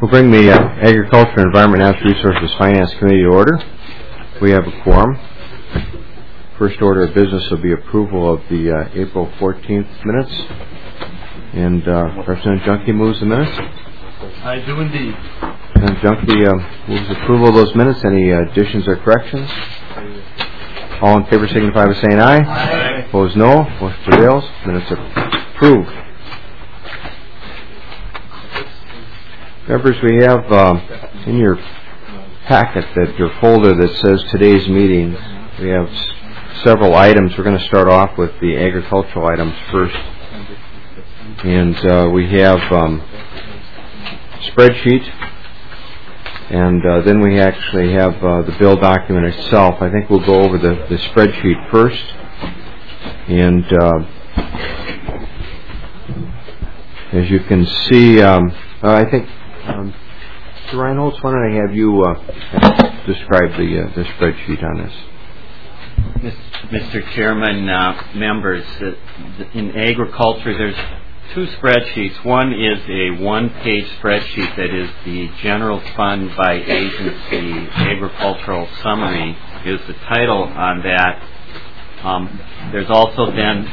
We'll bring the Agriculture, Environment, and Natural Resources Finance Committee to order. We have a quorum. First order of business will be approval of the April 14th minutes. And Representative Junkie moves the minutes. I do indeed. And Junkie moves approval of those minutes. Any additions or corrections? All in favor signify by saying aye. Aye. Opposed, no. Motion prevails. Minutes are approved. Members, we have in your packet, your folder that says today's meeting, we have several items. We're going to start off with the agricultural items first. And we have spreadsheet, and then we actually have the bill document itself. I think we'll go over the spreadsheet first. And as you can see, I think Mr. Reinholz, why don't I have you describe the spreadsheet on this? Mr. Chairman, members, in agriculture there's two spreadsheets. One is a one-page spreadsheet that is the general fund by agency agricultural summary is the title on that. There's also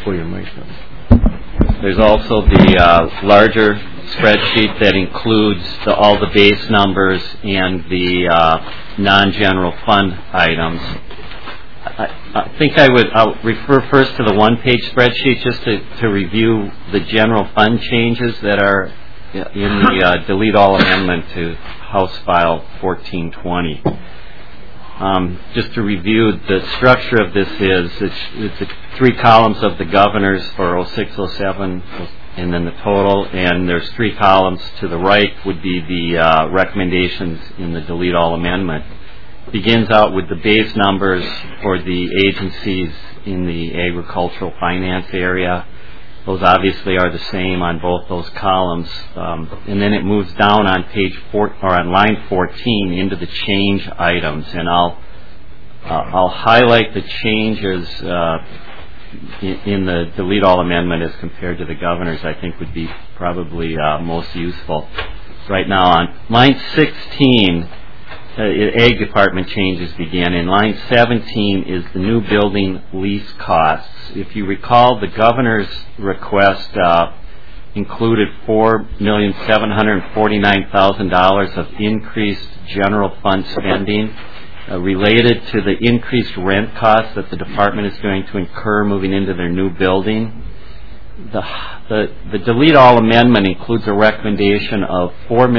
the larger spreadsheet that includes all the base numbers and the non-general fund items. I think I'll refer first to the one-page spreadsheet just to review the general fund changes that are in the delete all amendment to House File 1420. Just to review, the structure of this is it's the three columns of the governors for 06, 07, and then the total, and there's three columns to the right would be the recommendations in the delete all amendment. Begins out with the base numbers for the agencies in the agricultural finance area. Those obviously are the same on both those columns, and then it moves down on on line 14 into the change items, and I'll highlight the changes in the delete all amendment as compared to the governors. I think would be probably most useful. Right now on line 16. Ag department changes begin. In line 17 is the new building lease costs. If you recall, the governor's request included $4,749,000 of increased general fund spending related to the increased rent costs that the department is going to incur moving into their new building. The delete all amendment includes a recommendation of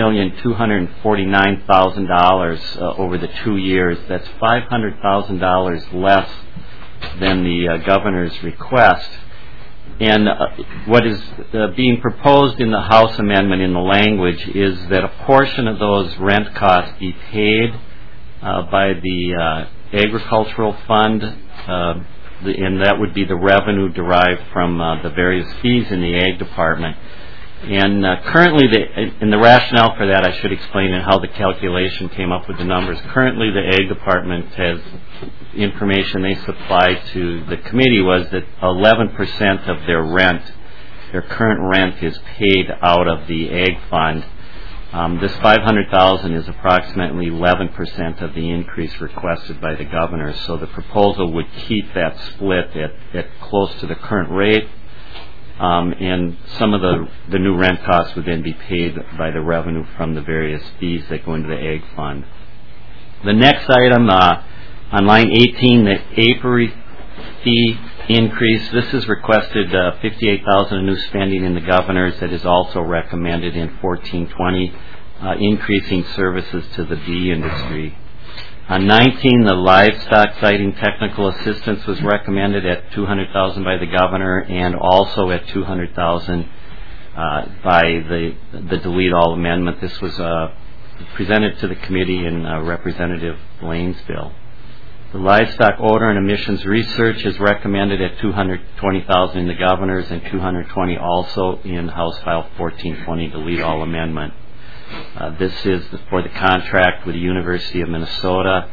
$4,249,000 over the 2 years. That's $500,000 less than the governor's request. And what is being proposed in the House amendment in the language is that a portion of those rent costs be paid by the agricultural fund, and that would be the revenue derived from the various fees in the Ag Department. And currently, the rationale for that, I should explain and how the calculation came up with the numbers. Currently, the Ag Department has information they supplied to the committee was that 11% of their current rent is paid out of the Ag Fund. This $500,000 is approximately 11% of the increase requested by the governor. So the proposal would keep that split at close to the current rate, and some of the new rent costs would then be paid by the revenue from the various fees that go into the Ag Fund. The next item on line 18, the apiary fee increase. This is requested $58,000 of new spending in the governors that is also recommended in 1420, increasing services to the bee industry. On 19, the livestock sighting technical assistance was recommended at $200,000 by the governor and also at $200,000 by the delete all amendment. This was presented to the committee in Representative Lane's bill. The livestock odor and emissions research is recommended at $220,000 in the governors and $220,000 also in House File 1420 delete all amendment. This is for the contract with the University of Minnesota.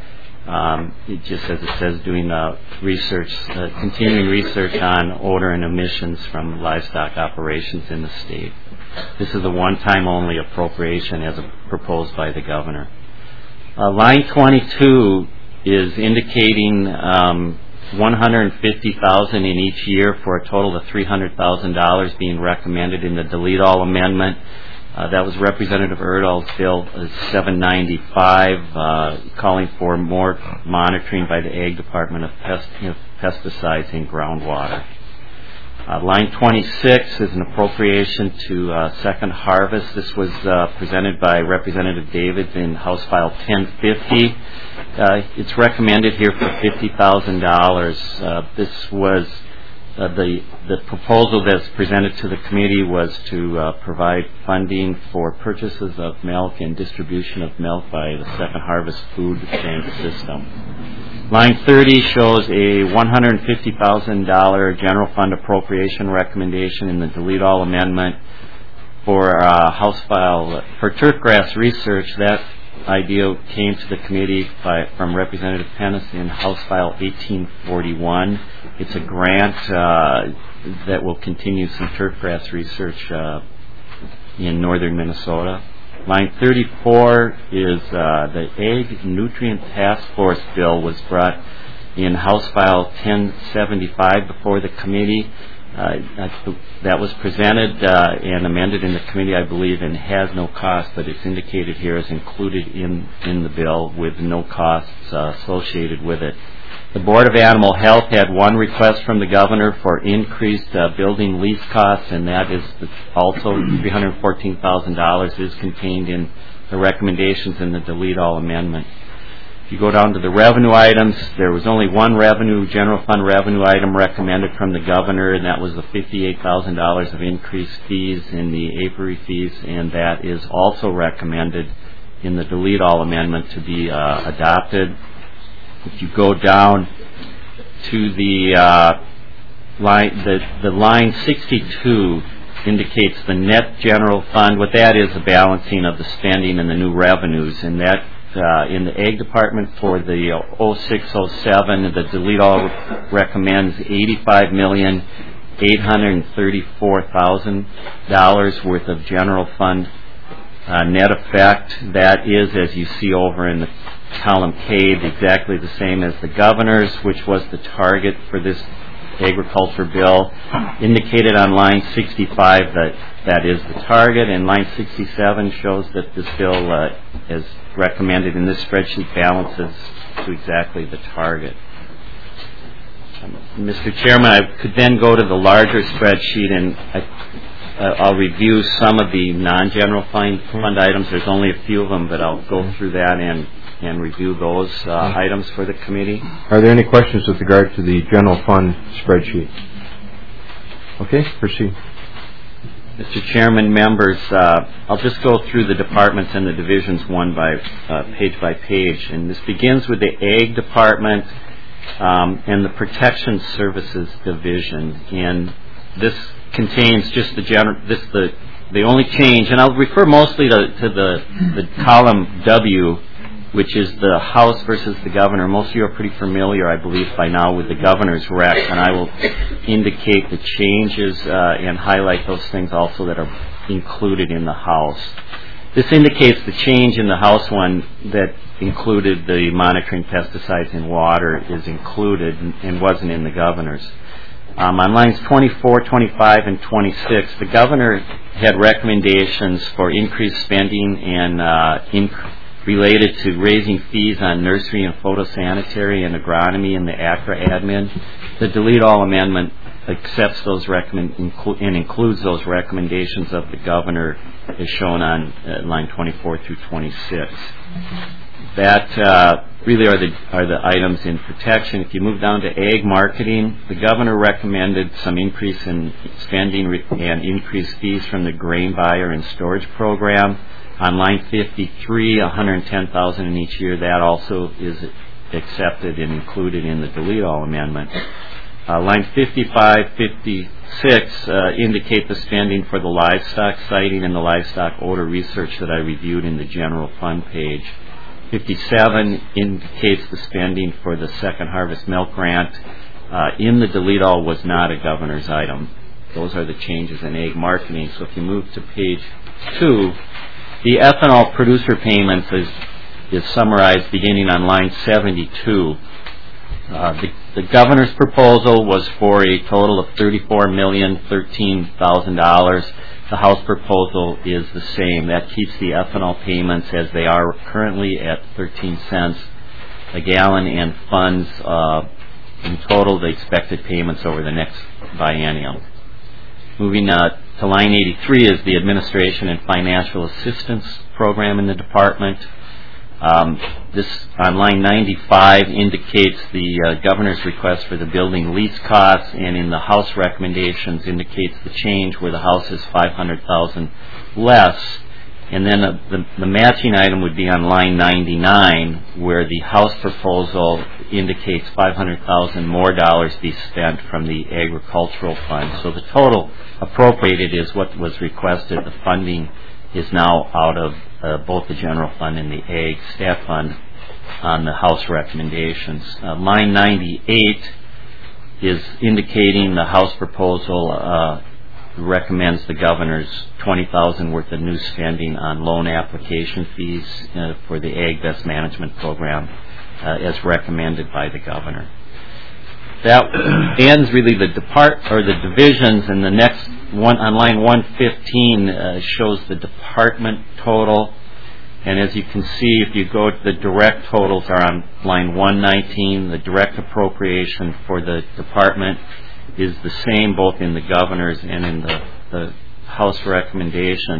It just, as it says, doing research, continuing research on odor and emissions from livestock operations in the state. This is a one-time only appropriation as proposed by the governor. Line 22 is indicating $150,000 in each year for a total of $300,000 being recommended in the delete all amendment. That was Representative Erdahl's bill 795, calling for more monitoring by the Ag Department of pesticides in groundwater. Line 26 is an appropriation to Second Harvest. This was presented by Representative Davids in House File 1050. It's recommended here for $50,000. This was the proposal that's presented to the committee was to provide funding for purchases of milk and distribution of milk by the Second Harvest food bank system. Line 30 shows a $150,000 general fund appropriation recommendation in the delete all amendment for House File for turfgrass research. That idea came to the committee from Representative Pennis in House File 1841. It's a grant that will continue some turfgrass research in northern Minnesota. Line 34 is the Ag Nutrient Task Force bill was brought in House File 1075 before the committee. That was presented and amended in the committee, I believe, and has no cost, but it's indicated here as included in the bill with no costs associated with it. The Board of Animal Health had one request from the governor for increased building lease costs, and that is also $314,000 is contained in the recommendations in the delete all amendment. If you go down to the revenue items, there was only one general fund revenue item recommended from the governor, and that was the $58,000 of increased fees in the apiary fees, and that is also recommended in the delete all amendment to be adopted. If you go down to the line 62 indicates the net general fund. What that is, a balancing of the spending and the new revenues, and that in the Ag Department for the 06-07, the delete all recommends $85,834,000 worth of general fund net effect. That is, as you see over in the column K, exactly the same as the governor's, which was the target for this agriculture bill. Indicated on line 65 that is the target, and line 67 shows that this bill, as recommended in this spreadsheet, balances to exactly the target. Mr. Chairman, I could then go to the larger spreadsheet, and I'll review some of the non-general fund items. There's only a few of them, but I'll go through that and review those items for the committee. Are there any questions with regard to the general fund spreadsheet? Okay, proceed. Mr. Chairman, members, I'll just go through the departments and the divisions page by page. And this begins with the Ag Department and the Protection Services Division. And this contains just the only change, and I'll refer mostly to the column W, which is the House versus the governor. Most of you are pretty familiar, I believe, by now with the governor's rec, and I will indicate the changes and highlight those things also that are included in the House. This indicates the change in the House one that included the monitoring pesticides in water is included and wasn't in the governor's. On lines 24, 25, and 26, the governor had recommendations for increased spending and related to raising fees on nursery and photosanitary and agronomy and the ACRA admin. The delete all amendment accepts those and includes those recommendations of the governor as shown on line 24 through 26. That really are the items in protection. If you move down to ag marketing, the governor recommended some increase in spending and increased fees from the grain buyer and storage program. On line 53, $110,000 in each year. That also is accepted and included in the delete all amendment. Line 55, 56 indicate the spending for the livestock siting and the livestock odor research that I reviewed in the general fund page. 57 indicates the spending for the Second Harvest Milk Grant. In the delete all was not a governor's item. Those are the changes in egg marketing. So if you move to page 2, the ethanol producer payments is summarized beginning on line 72. The governor's proposal was for a total of $34,013,000. The House proposal is the same. That keeps the ethanol payments as they are currently at 13 cents a gallon and funds in total the expected payments over the next biennium. Moving to line 83 is the Administration and Financial Assistance Program in the Department. This on line 95 indicates the governor's request for the building lease costs, and in the House recommendations indicates the change where the House is $500,000 less. And then the matching item would be on line 99, where the House proposal indicates $500,000 more dollars be spent from the agricultural fund. So the total appropriated is what was requested. The funding is now out of both the general fund and the ag staff fund on the House recommendations. Line 98 is indicating the House proposal recommends the governor's $20,000 worth of new spending on loan application fees for the Ag Best Management Program as recommended by the governor. That ends really the divisions, and the next one on line 115 shows the department total. And as you can see, if you go to the direct totals are on line 119. The direct appropriation for the department is the same both in the governor's and in the House recommendation.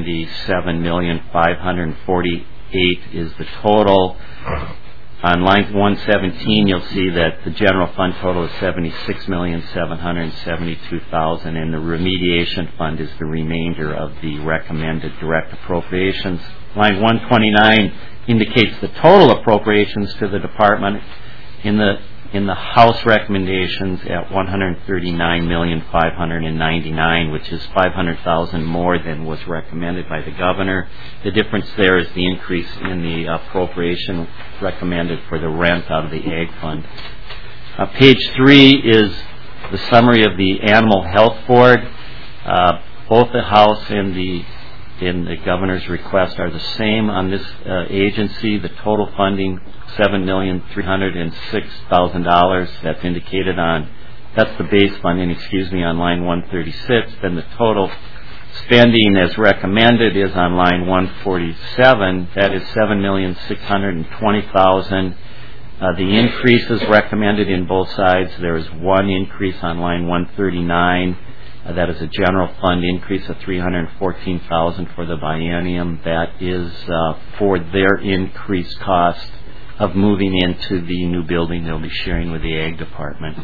$77,548,000 is the total. On line 117, you'll see that the general fund total is $76,772,000, and the remediation fund is the remainder of the recommended direct appropriations. Line 129 indicates the total appropriations to the department in the House recommendations at $139,599,000, which is $500,000 more than was recommended by the governor. The difference there is the increase in the appropriation recommended for the rent out of the ag fund. Page 3 is the summary of the Animal Health Board. Both the House and the governor's request are the same on this agency. The total funding $7,306,000. That's indicated that's the base funding, on line 136. Then the total spending as recommended is on line 147. That is $7,620,000. The increases recommended in both sides. There is one increase on line 139. That is a general fund increase of $314,000 for the biennium. That is for their increased cost of moving into the new building they'll be sharing with the Ag Department.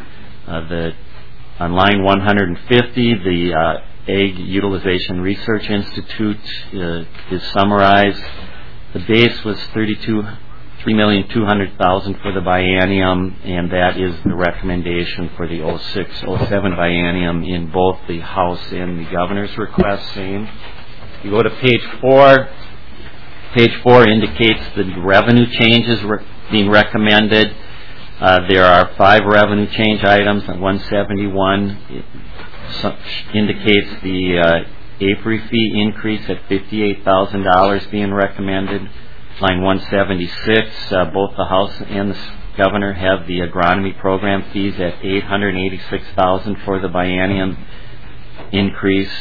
On line 150, the Ag Utilization Research Institute is summarized. The base was $3,200,000 for the biennium, and that is the recommendation for the 06-07 biennium in both the House and the governor's request. Same. You go to page 4. Page 4 indicates the revenue changes being recommended. There are 5 revenue change items. 171 indicates the apiary fee increase at $58,000 being recommended. Line 176, both the House and the governor have the agronomy program fees at $886,000 for the biennium increase.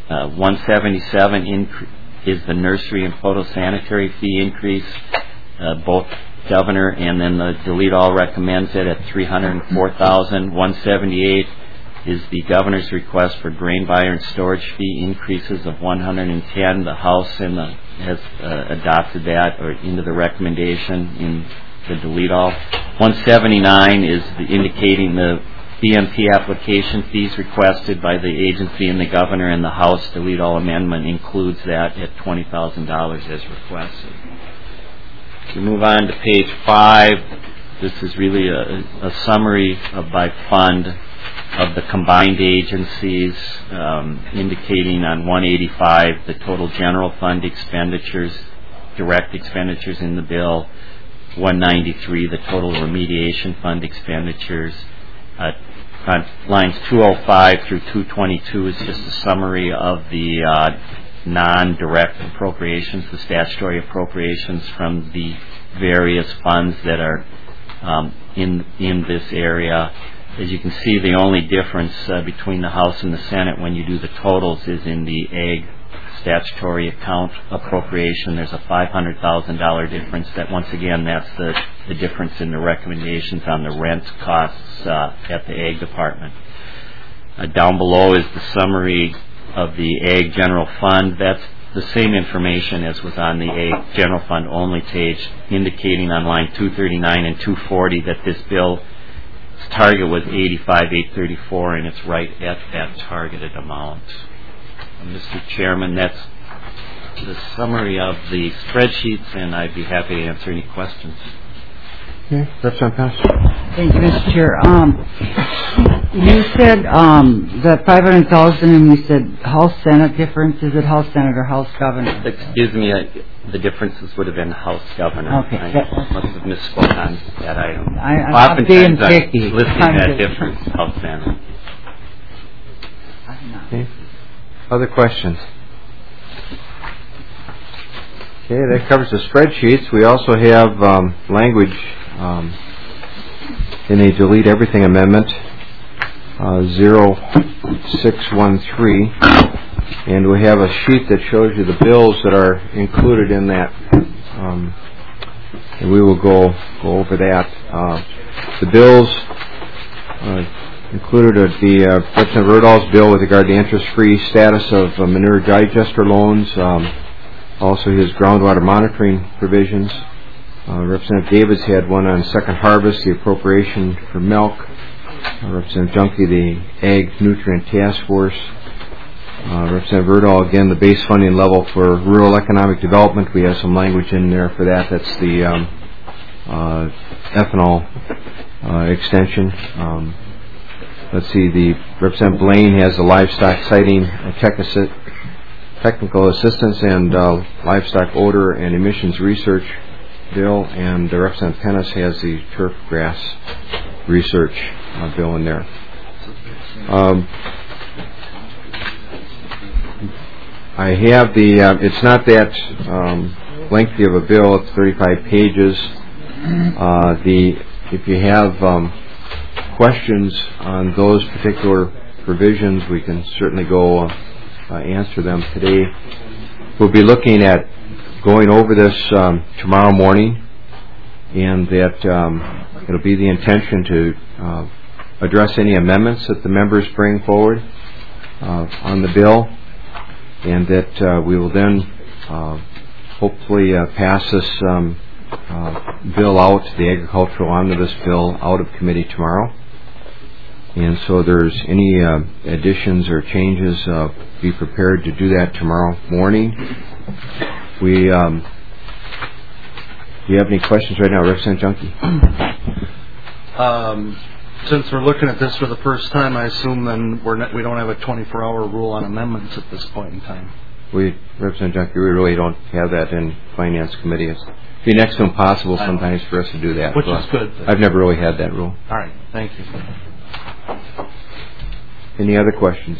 177 is the nursery and photosanitary fee increase. Both governor and then the delete all recommends it at $304,000. 178 is the governor's request for grain buyer and storage fee increases of $110. The House has adopted that or into the recommendation in the delete all. 179 is indicating the BMP application fees requested by the agency and the governor, and the House delete all amendment includes that at $20,000 as requested. If you move on to page 5, this is really a summary by fund of the combined agencies, indicating on 185 the total general fund expenditures direct expenditures in the bill, 193, the total remediation fund expenditures. On lines 205 through 222 is just a summary of the non-direct appropriations, the statutory appropriations from the various funds that are in this area. As you can see, the only difference between the House and the Senate when you do the totals is in the Ag statutory account appropriation. There's a $500,000 difference. That once again, that's the difference in the recommendations on the rent costs at the Ag department. Down below is the summary of the Ag General Fund. That's the same information as was on the Ag General Fund only page, indicating on line 239 and 240 that this bill's target was $85,834, and it's right at that targeted amount. Mr. Chairman, that's the summary of the spreadsheets, and I'd be happy to answer any questions. Okay, that's fantastic. Thank you, Mr. Chair. You said that $500,000, and we said House Senate difference. Is it House Senate or House Governor? Excuse me, the differences would have been House Governor. Okay. I must have misspoke on that item. I'm being picky. Listing that difference, House Senate. Okay. Other questions? Okay, that covers the spreadsheets. We also have language in a delete everything amendment 0613, and we have a sheet that shows you the bills that are included in that, and we will go over that. The bills included the Representative Erdahl's bill with regard to interest-free status of manure digester loans, also his groundwater monitoring provisions. Representative Davids had one on second harvest, the appropriation for milk. Representative Junkie, the Ag Nutrient Task Force. Representative Erdahl, again, the base funding level for rural economic development. We have some language in there for that. That's the ethanol extension. Let's see, the Representative Blaine has the livestock sighting technical assistance and livestock odor and emissions research bill, and Representative Pennis has the turf grass research bill in there. I have the, it's not that lengthy of a bill, it's 35 pages. If you have questions on those particular provisions, we can certainly go answer them today. We'll be looking at going over this tomorrow morning, and that it'll be the intention to address any amendments that the members bring forward on the bill, and that we will then hopefully pass this bill out, the agricultural omnibus bill, out of committee tomorrow. And so there's any additions or changes, be prepared to do that tomorrow morning. Do you have any questions right now, Representative Junkie? Since we're looking at this for the first time, I assume then we don't have a 24-hour rule on amendments at this point in time. Representative Junkie, we really don't have that in Finance Committee. It's next to impossible sometimes for us to do that. Which is good. I've never really had that rule. All right, thank you. Any other questions?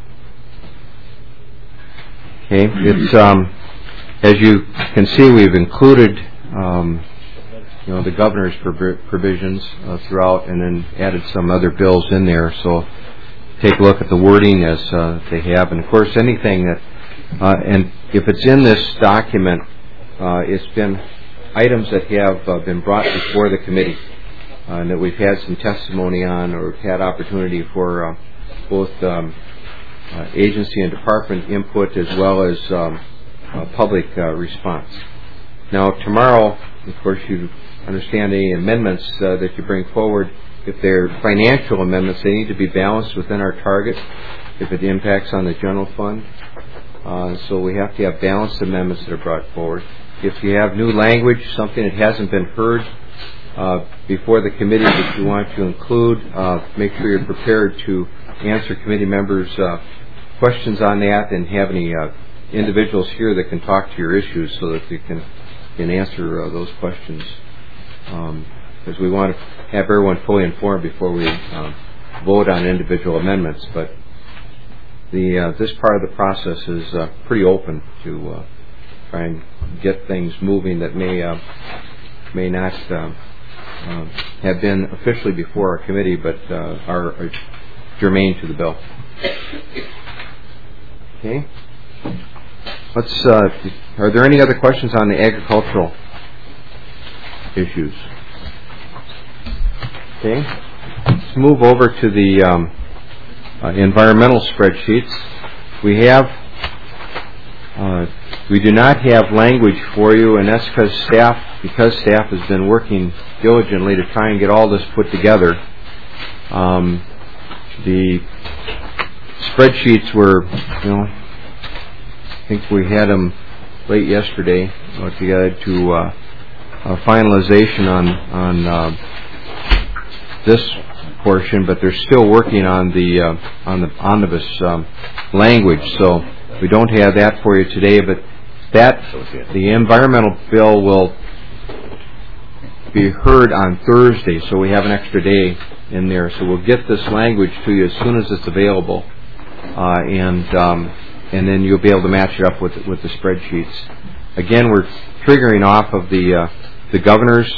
Okay, it's as you can see, we've included the governor's provisions throughout, and then added some other bills in there. So take a look at the wording as they have, and of course anything that and if it's in this document, it's been items that have been brought before the committee, and that we've had some testimony on, or had opportunity for both agency and department input, as well as public response. Now tomorrow, of course, you understand any amendments that you bring forward. If they're financial amendments, they need to be balanced within our target if it impacts on the general fund. So we have to have balanced amendments that are brought forward. If you have new language, something that hasn't been heard before the committee that you want to include, make sure you're prepared to answer committee members' questions on that, and have any individuals here that can talk to your issues so that you can can answer those questions, because we want to have everyone fully informed before we vote on individual amendments. But this part of the process is pretty open to try and get things moving that may not have been officially before our committee, but are germane to the bill. Okay. Are there any other questions on the agricultural issues? Okay. Let's move over to the environmental spreadsheets. We do not have language for you, and that's because staff has been working diligently to try and get all this put together. The spreadsheets were, I think we had them late yesterday together to finalization on this portion, but they're still working on the omnibus language, so we don't have that for you today. But the environmental bill will be heard on Thursday, so we have an extra day in there. So we'll get this language to you as soon as it's available, and then you'll be able to match it up with the spreadsheets. Again, we're triggering off of the governor's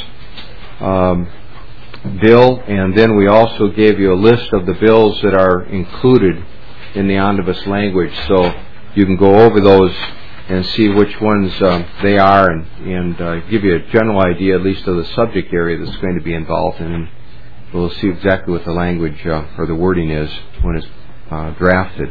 bill, and then we also gave you a list of the bills that are included in the omnibus language, so you can go over those and see which ones they are, and give you a general idea, at least of the subject area that's going to be involved, and we'll see exactly what the language or the wording is when it's drafted.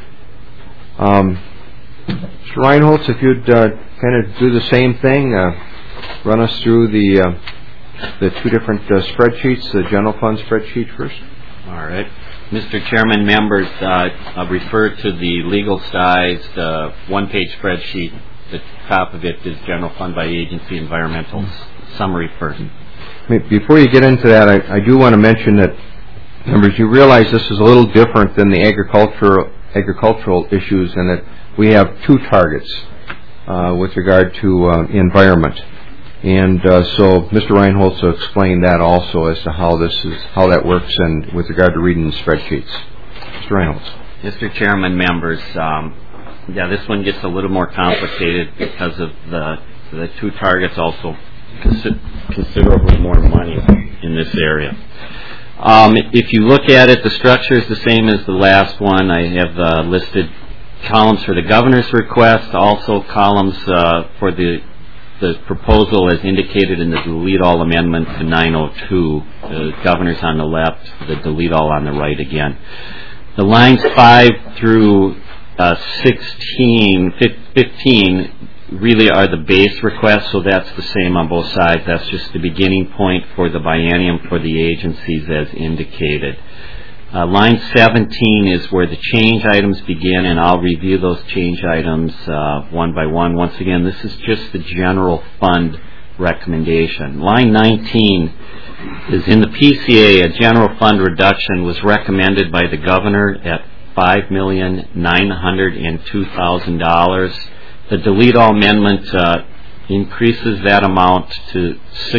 Mr. Reinholz, if you'd kind of do the same thing, run us through the two different spreadsheets, the general fund spreadsheet first. All right. Mr. Chairman, members, refer to the legal-sized one-page spreadsheet. The top of it is general fund by agency environmental summary first. Before you get into that, I do want to mention that, members, you realize this is a little different than the agricultural issues, and that we have two targets with regard to environment. And so Mr. Reinholz will explain that also as to how that works, and with regard to reading the spreadsheets. Mr. Reinholz. Mr. Chairman, members, this one gets a little more complicated because of the two targets also considerably more money in this area. If you look at it, the structure is the same as the last one. I have listed columns for the governor's request, also columns for the proposal as indicated in the delete all amendment to 902. The governor's on the left, the delete all on the right again. The lines 5 through 15 really are the base requests, so that's the same on both sides. That's just the beginning point for the biennium for the agencies as indicated. Line 17 is where the change items begin, and I'll review those change items one by one. Once again, this is just the general fund recommendation. Line 19 is in the PCA. A general fund reduction was recommended by the governor at $5,902,000. The delete all amendment increases that amount to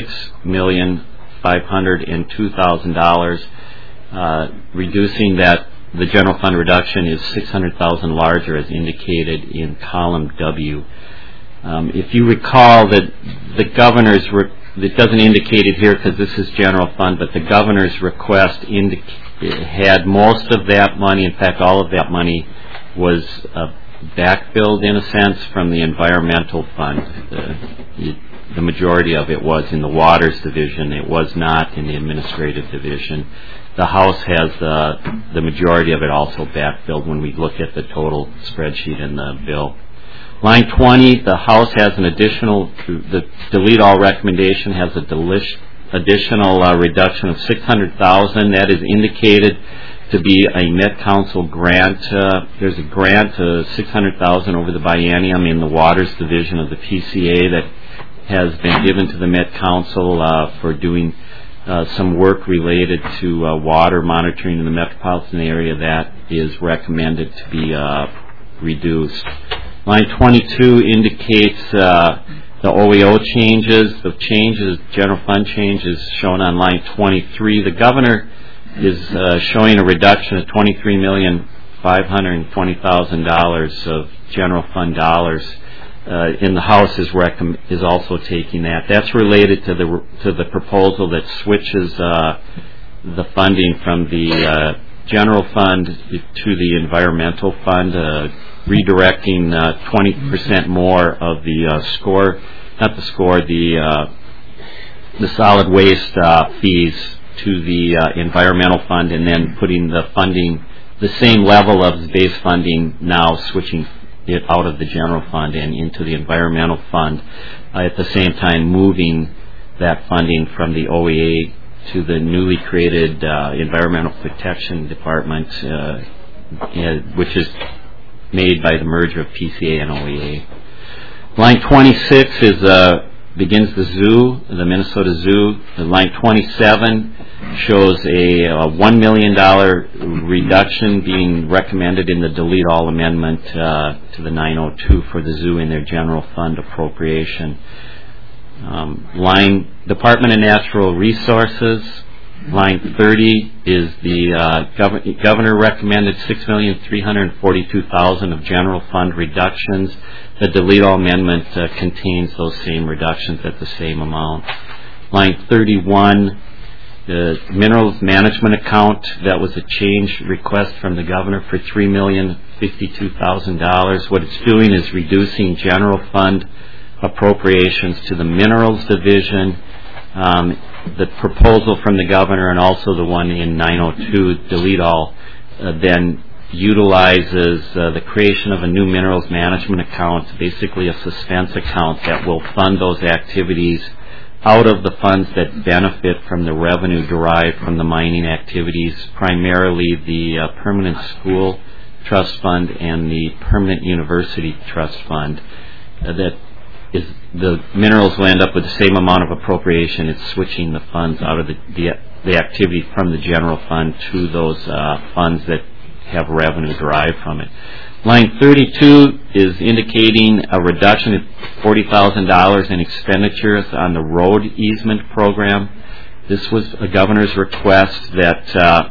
$6,502,000. Reducing that, the general fund reduction is $600,000 larger as indicated in column W. If you recall that the governor's, it doesn't indicate it here because this is general fund, but the governor's request had most of that money, in fact all of that money was backfilled in a sense from the environmental fund. The majority of it was in the waters division. It was not in the administrative division. The House has the majority of it also backfilled when we look at the total spreadsheet in the bill. Line 20, the House has an additional, the delete all recommendation has a additional reduction of $600,000. That is indicated to be a Met Council grant. There's a grant of $600,000 over the biennium in the waters division of the PCA that has been given to the Met Council for doing some work related to water monitoring in the metropolitan area. That is recommended to be reduced. Line 22 indicates the OEO changes, general fund changes shown on line 23. The governor is showing a reduction of $23,520,000 of general fund dollars. In the House is also taking that. That's related to the proposal that switches the funding from the general fund to the environmental fund, redirecting 20% more of the the solid waste fees to the environmental fund, and then putting the funding, the same level of base funding, now switching it out of the general fund and into the environmental fund, at the same time moving that funding from the OEA to the newly created Environmental Protection Department, which is made by the merger of PCA and OEA. Line 26 begins the zoo, the Minnesota Zoo. Line 27 shows a $1 million reduction being recommended in the delete all amendment to the 902 for the zoo in their general fund appropriation. Line Department of Natural Resources. Line 30 is the governor recommended $6,342,000 of general fund reductions. The delete all amendment contains those same reductions at the same amount. Line 31, the minerals management account, that was a change request from the governor for $3,052,000. What it's doing is reducing general fund appropriations to the minerals division. The proposal from the governor and also the one in 902, delete all, then utilizes the creation of a new minerals management account, basically a suspense account that will fund those activities out of the funds that benefit from the revenue derived from the mining activities, primarily the Permanent School Trust Fund and the Permanent University Trust Fund. The minerals will end up with the same amount of appropriation. It's switching the funds out of the activity from the general fund to those funds that have revenue derived from it. Line 32 is indicating a reduction of $40,000 in expenditures on the road easement program. This was a governor's request that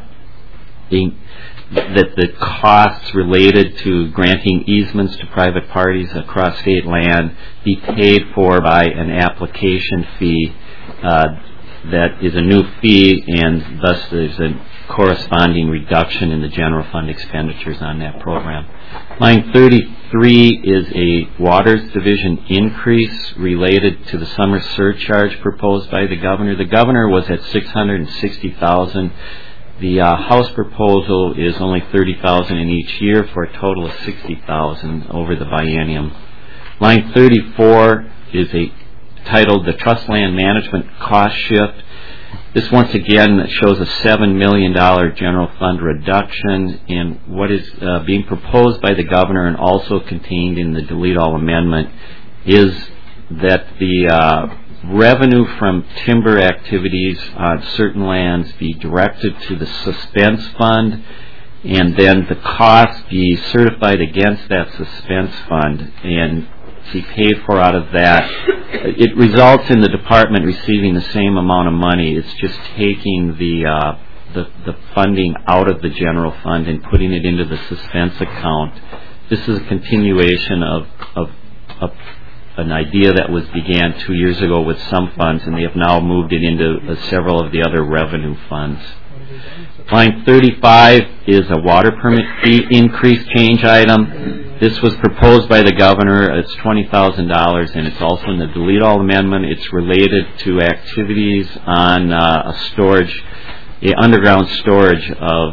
the costs related to granting easements to private parties across state land be paid for by an application fee that is a new fee, and thus there's a corresponding reduction in the general fund expenditures on that program. Line 33 is a Waters Division increase related to the summer surcharge proposed by the governor. The governor was at $660,000. The House proposal is only $30,000 in each year for a total of $60,000 over the biennium. Line 34 is titled the Trust Land Management Cost Shift. This once again shows a $7 million general fund reduction, and what is being proposed by the governor and also contained in the delete all amendment is that the revenue from timber activities on certain lands be directed to the suspense fund, and then the costs be certified against that suspense fund and be paid for out of that. It results in the department receiving the same amount of money. It's just taking the funding out of the general fund and putting it into the suspense account. This is a continuation of an idea that was began 2 years ago with some funds, and they have now moved it into several of the other revenue funds. Line 35 is a water permit fee increase change item. This was proposed by the governor. It's $20,000, and it's also in the delete all amendment. It's related to activities on underground storage of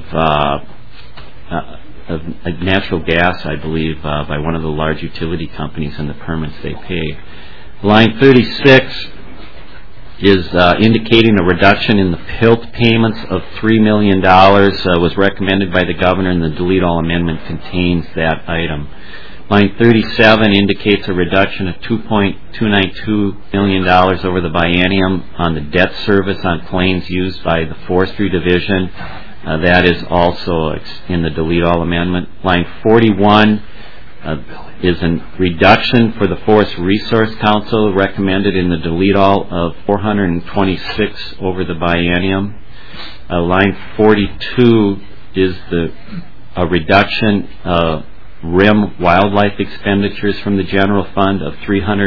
natural gas, I believe, by one of the large utility companies and the permits they pay. Line 36 is indicating a reduction in the PILT payments of $3 million. Was recommended by the governor, and the delete all amendment contains that item. Line 37 indicates a reduction of $2.292 million over the biennium on the debt service on claims used by the Forestry Division. That is also in the delete all amendment. Line 41 is a reduction for the Forest Resource Council recommended in the delete all of $426 over the biennium. Line 42 is a reduction of RIM wildlife expenditures from the general fund of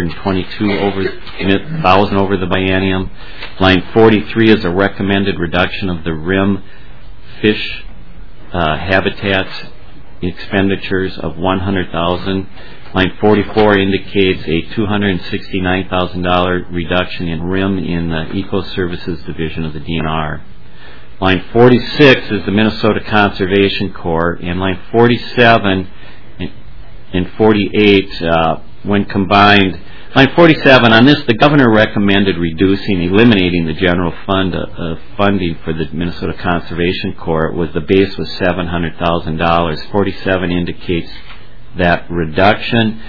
$322,000 over the biennium. Line 43 is a recommended reduction of the RIM fish habitats expenditures of $100,000. Line 44 indicates a $269,000 reduction in RIM in the Eco-Services Division of the DNR. Line 46 is the Minnesota Conservation Corps, and line 47 and 48, when combined, line 47, on this, the governor recommended eliminating the general fund funding for the Minnesota Conservation Corps. The base was $700,000. 47 indicates that reduction.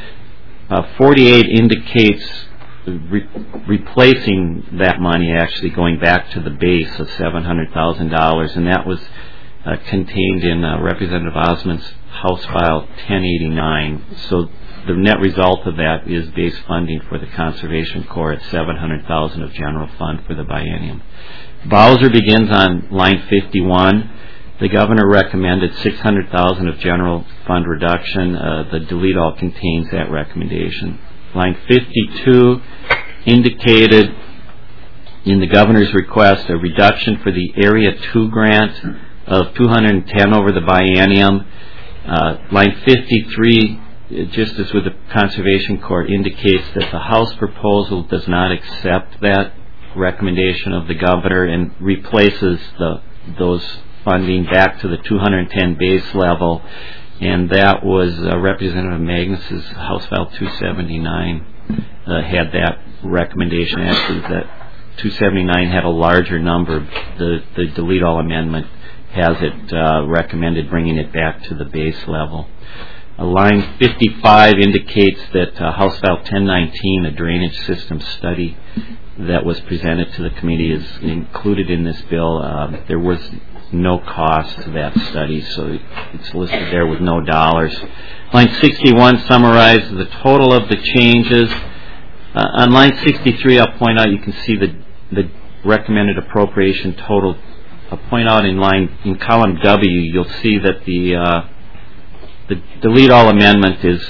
48 indicates replacing that money, actually going back to the base of $700,000, and that was contained in Representative Osmond's House File 1089. So the net result of that is base funding for the Conservation Corps at $700,000 of general fund for the biennium. Bowser begins on line 51. The governor recommended $600,000 of general fund reduction. The delete all contains that recommendation. Line 52 indicated in the governor's request a reduction for the Area 2 grant of $210,000 over the biennium. Line 53, just as with the Conservation Corps, indicates that the House proposal does not accept that recommendation of the governor and replaces those funding back to the $210,000 base level, and that was Representative Magnus's House File 279 had that recommendation. Actually, that 279 had a larger number. The delete all amendment has it recommended bringing it back to the base level. Line 55 indicates that House File 1019, a drainage system study that was presented to the committee, is included in this bill. There was no cost to that study, so it's listed there with no dollars. Line 61 summarizes the total of the changes. On line 63, I'll point out, you can see the recommended appropriation total. I'll point out in column W, you'll see that the delete all amendment is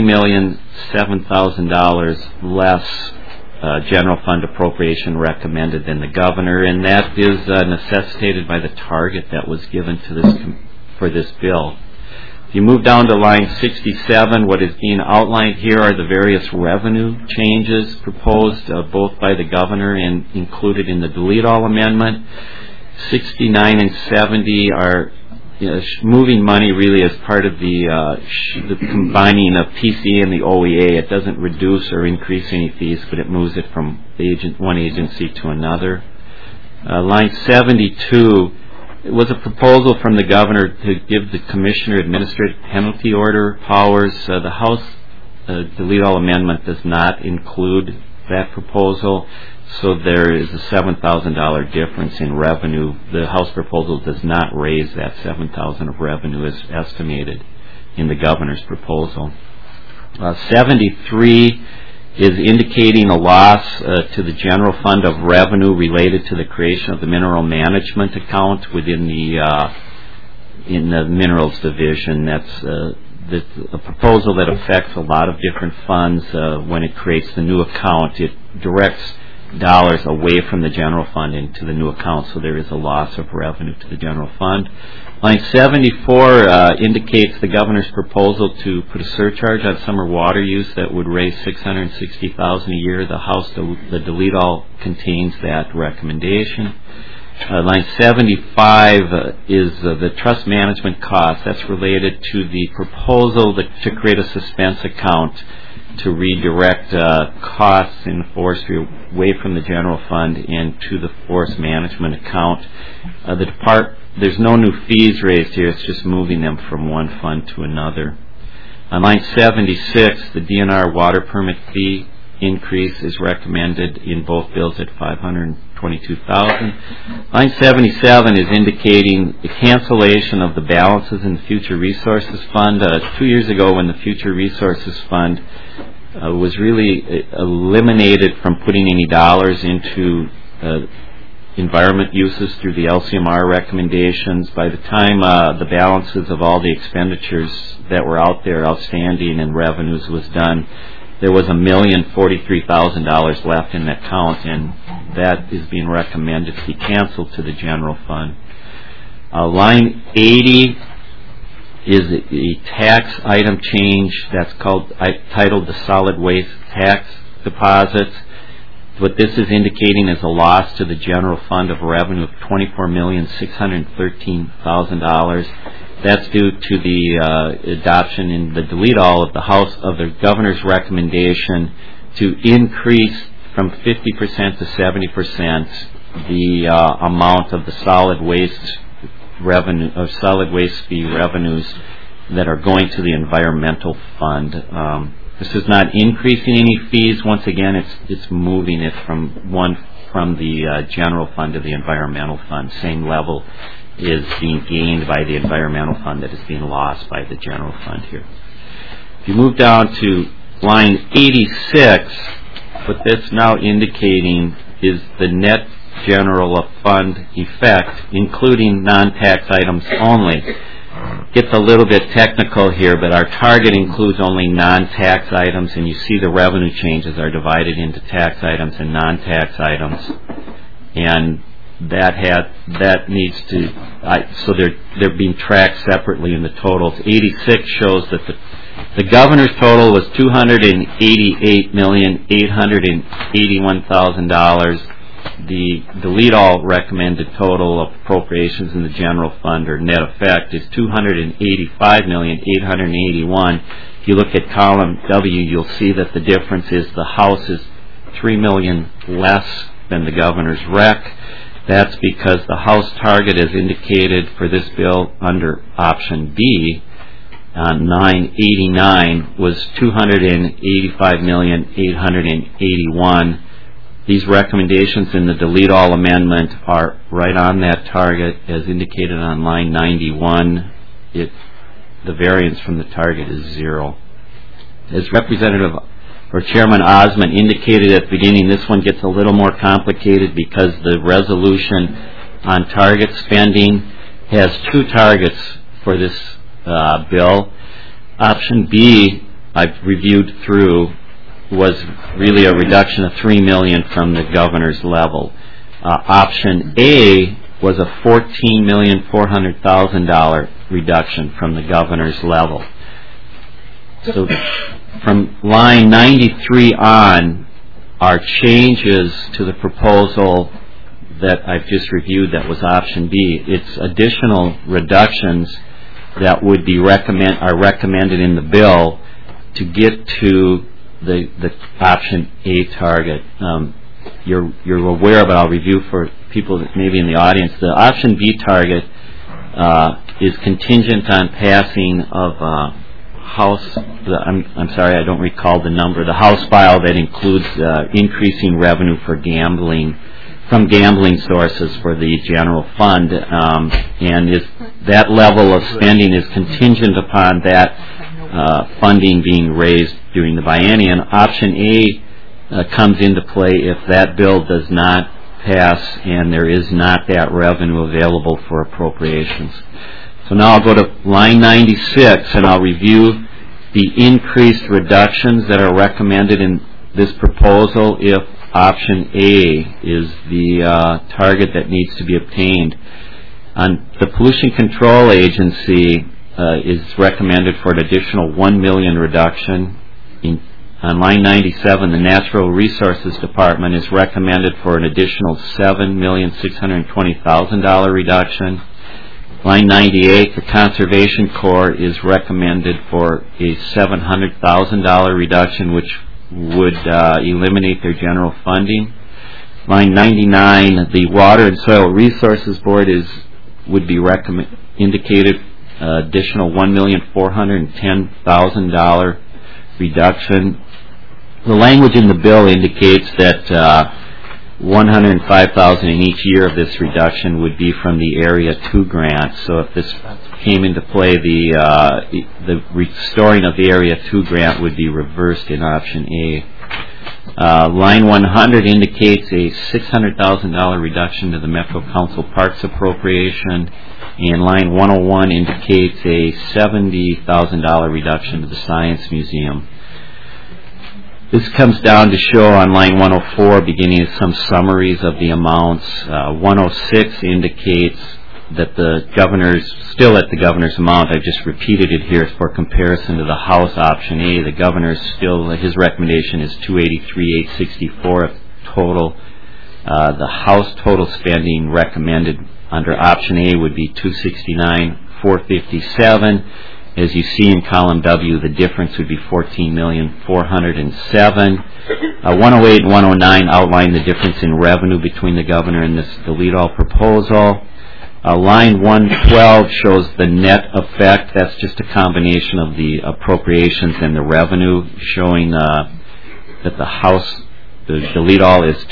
$3,007,000 less general fund appropriation recommended than the governor, and that is necessitated by the target that was given to for this bill. If you move down to line 67, what is being outlined here are the various revenue changes proposed both by the governor and included in the delete all amendment. 69 and 70 are moving money really as part of the combining of PCA and the OEA. It doesn't reduce or increase any fees, but it moves it from one agency to another. Line 72, it was a proposal from the governor to give the commissioner administrative penalty order powers. The House delete all amendment does not include that proposal, so there is a $7,000 difference in revenue. The House proposal does not raise that $7,000 of revenue as estimated in the governor's proposal. 73 is indicating a loss to the general fund of revenue related to the creation of the mineral management account within in the minerals division. That's a proposal that affects a lot of different funds. When it creates the new account, it directs dollars away from the general fund into the new account, so there is a loss of revenue to the general fund. Line 74 indicates the governor's proposal to put a surcharge on summer water use that would raise $660,000 a year. The House, the delete all contains that recommendation. Line 75 is the trust management cost. That's related to the proposal to create a suspense account to redirect costs in forestry away from the general fund into the forest management account. There's no new fees raised here. It's just moving them from one fund to another. On line 76, the DNR water permit fee increase is recommended in both bills at $522,000. Line 77 is indicating the cancellation of the balances in the Future Resources Fund. 2 years ago, when the Future Resources Fund was really eliminated from putting any dollars into environment uses through the LCMR recommendations, by the time the balances of all the expenditures that were out there outstanding and revenues was done, there was $1,043,000 left in that account, and that is being recommended to be canceled to the general fund. Line 80 is a tax item change that's titled the solid waste tax deposits. What this is indicating is a loss to the general fund of revenue of $24,613,000. That's due to the adoption in the delete all of the House of the Governor's recommendation to increase from 50% to 70% the amount of the solid waste revenue of solid waste fee revenues that are going to the environmental fund. This is not increasing any fees. Once again, it's moving it from the general fund to the environmental fund. Same level is being gained by the environmental fund that is being lost by the general fund here. If you move down to line 86, what that's now indicating is the net general fund effect, including non-tax items only. Gets a little bit technical here, but our target includes only non-tax items, and you see the revenue changes are divided into tax items and non-tax items, and that needs to so they're being tracked separately in the totals. 86 shows that the governor's total was $288,881,000. The delete all recommended total of appropriations in the general fund, or net effect, is $285,881,000. If you look at column W, you'll see that the difference is the House is $3 million less than the governor's rec. That's because the House target, as indicated for this bill under option B, 989, was $285,881,000. These recommendations in the delete all amendment are right on that target, as indicated on line 91. The variance from the target is 0. As Representative or Chairman Osmond indicated at the beginning, this one gets a little more complicated because the resolution on target spending has 2 targets for this bill. Option B, I've reviewed through, was really a reduction of $3 million from the governor's level. Option A was a $14,400,000 reduction from the governor's level. So from line 93 on, our changes to the proposal that I've just reviewed, that was option B, it's additional reductions that would be recommended in the bill to get to the option A target. You're aware, but I'll review for people that maybe in the audience. The option B target is contingent on passing of House. I'm sorry, I don't recall the number. The House file that includes increasing revenue for gambling from gambling sources for the general fund, and that level of spending is contingent upon that funding being raised during the biennium. Option A comes into play if that bill does not pass and there is not that revenue available for appropriations. So now I'll go to line 96 and I'll review the increased reductions that are recommended in this proposal if option A is the target that needs to be obtained. The Pollution Control Agency is recommended for an additional $1 million reduction. On line 97, the Natural Resources Department is recommended for an additional $7,620,000 reduction. Line 98, the Conservation Corps is recommended for a $700,000 reduction, which would eliminate their general funding. Line 99, the Water and Soil Resources Board would be indicated additional $1,410,000 reduction. The language in the bill indicates that $105,000 in each year of this reduction would be from the Area 2 grant. So if this came into play, the restoring of the Area 2 grant would be reversed in option A. Line 100 indicates a $600,000 reduction to the Metro Council Parks appropriation, and line 101 indicates a $70,000 reduction to the Science Museum. This comes down to show on line 104, beginning with some summaries of the amounts. 106 indicates that the governor's, still at the governor's amount, I've just repeated it here for comparison to the House option A. The governor's still, his recommendation is $283,864 total. The House total spending recommended under option A would be $269,457. As you see in column W, the difference would be $14,407,000. 108 and 109 outline the difference in revenue between the governor and the lead-all proposal. Line 112 shows the net effect. That's just a combination of the appropriations and the revenue, showing that the House, the lead-all is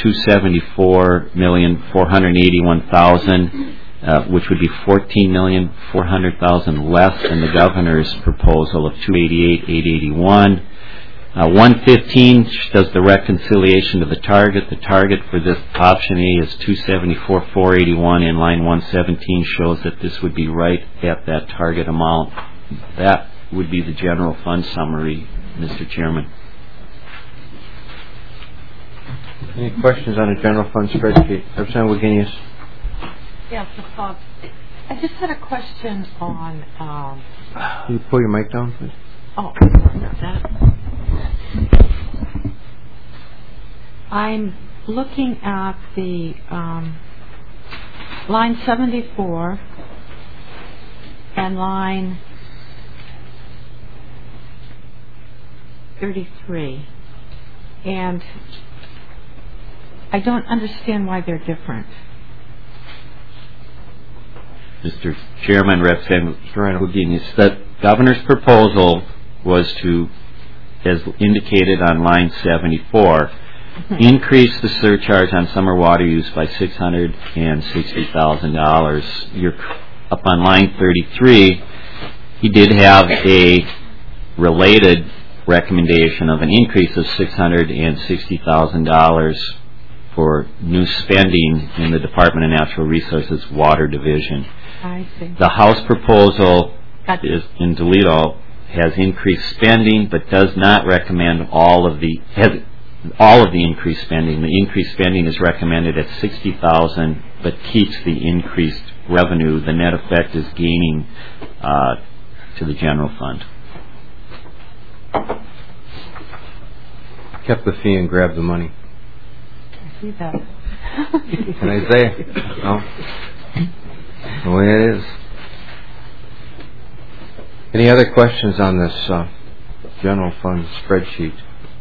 $274,481,000. Which would be $14,400,000 less than the governor's proposal of $288,881. 115 does the reconciliation to the target. The target for this option A is $274,481, and line 117 shows that this would be right at that target amount. That would be the general fund summary, Mr. Chairman. Any questions on the general fund spreadsheet? Representative Wagenius. Yes, I just had a question on... Can you pull your mic down, please? Oh, that. I'm looking at the line 74 and line 33, and I don't understand why they're different. Mr. Chairman, Representative Wagenius, the governor's proposal was to, as indicated on line 74, increase the surcharge on summer water use by $660,000. You're up on line 33. He did have a related recommendation of an increase of $660,000 for new spending in the Department of Natural Resources Water Division. I see. The House proposal is in Toledo has increased spending, but does not recommend all of the increased spending. The increased spending is recommended at $60,000, but keeps the increased revenue. The net effect is gaining to the general fund. Kept the fee and grabbed the money. I see that. Can I say it? No. The way it is. Any other questions on this general fund spreadsheet?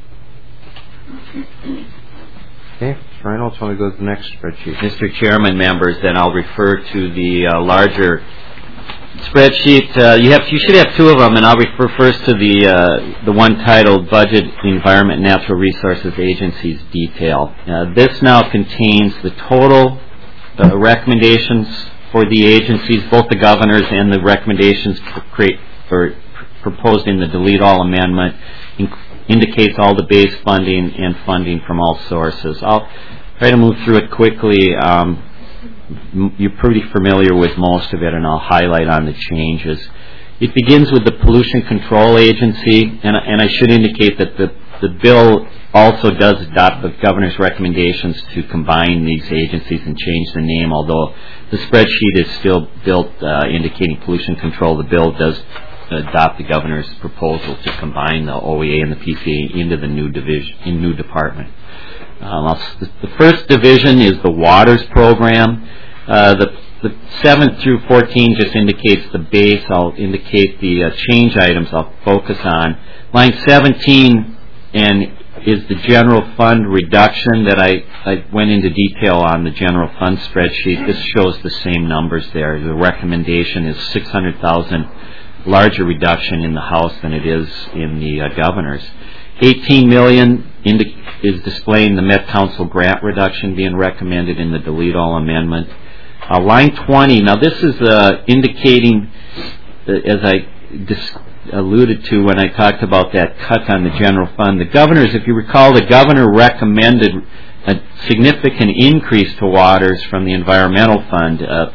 Okay, Mr. Reynolds, want to go to the next spreadsheet? Mr. Chairman, members, then I'll refer to the larger spreadsheet. You should have two of them, and I'll refer first to the one titled Budget, Environment, and Natural Resources Agencies Detail. This now contains the total recommendations for the agencies, both the governor's and the recommendations proposed in the delete all amendment, indicates all the base funding and funding from all sources. I'll try to move through it quickly. You're pretty familiar with most of it, and I'll highlight on the changes. It begins with the Pollution Control Agency, and I should indicate that the bill also does adopt the governor's recommendations to combine these agencies and change the name, although the spreadsheet is still built indicating pollution control. The bill does adopt the governor's proposal to combine the OEA and the PCA into the new division, new department. The first division is the Waters Program. The 7 through 14 just indicates the base. I'll indicate the change items I'll focus on. Line 17 is the general fund reduction that I went into detail on the general fund spreadsheet. This shows the same numbers there. The recommendation is $600,000 larger reduction in the House than it is in the governor's. $18 million is displaying the Met Council grant reduction being recommended in the delete all amendment. Line 20, now this is indicating, as I alluded to when I talked about that cut on the general fund, the governor's, if you recall, the governor recommended a significant increase to waters from the environmental fund of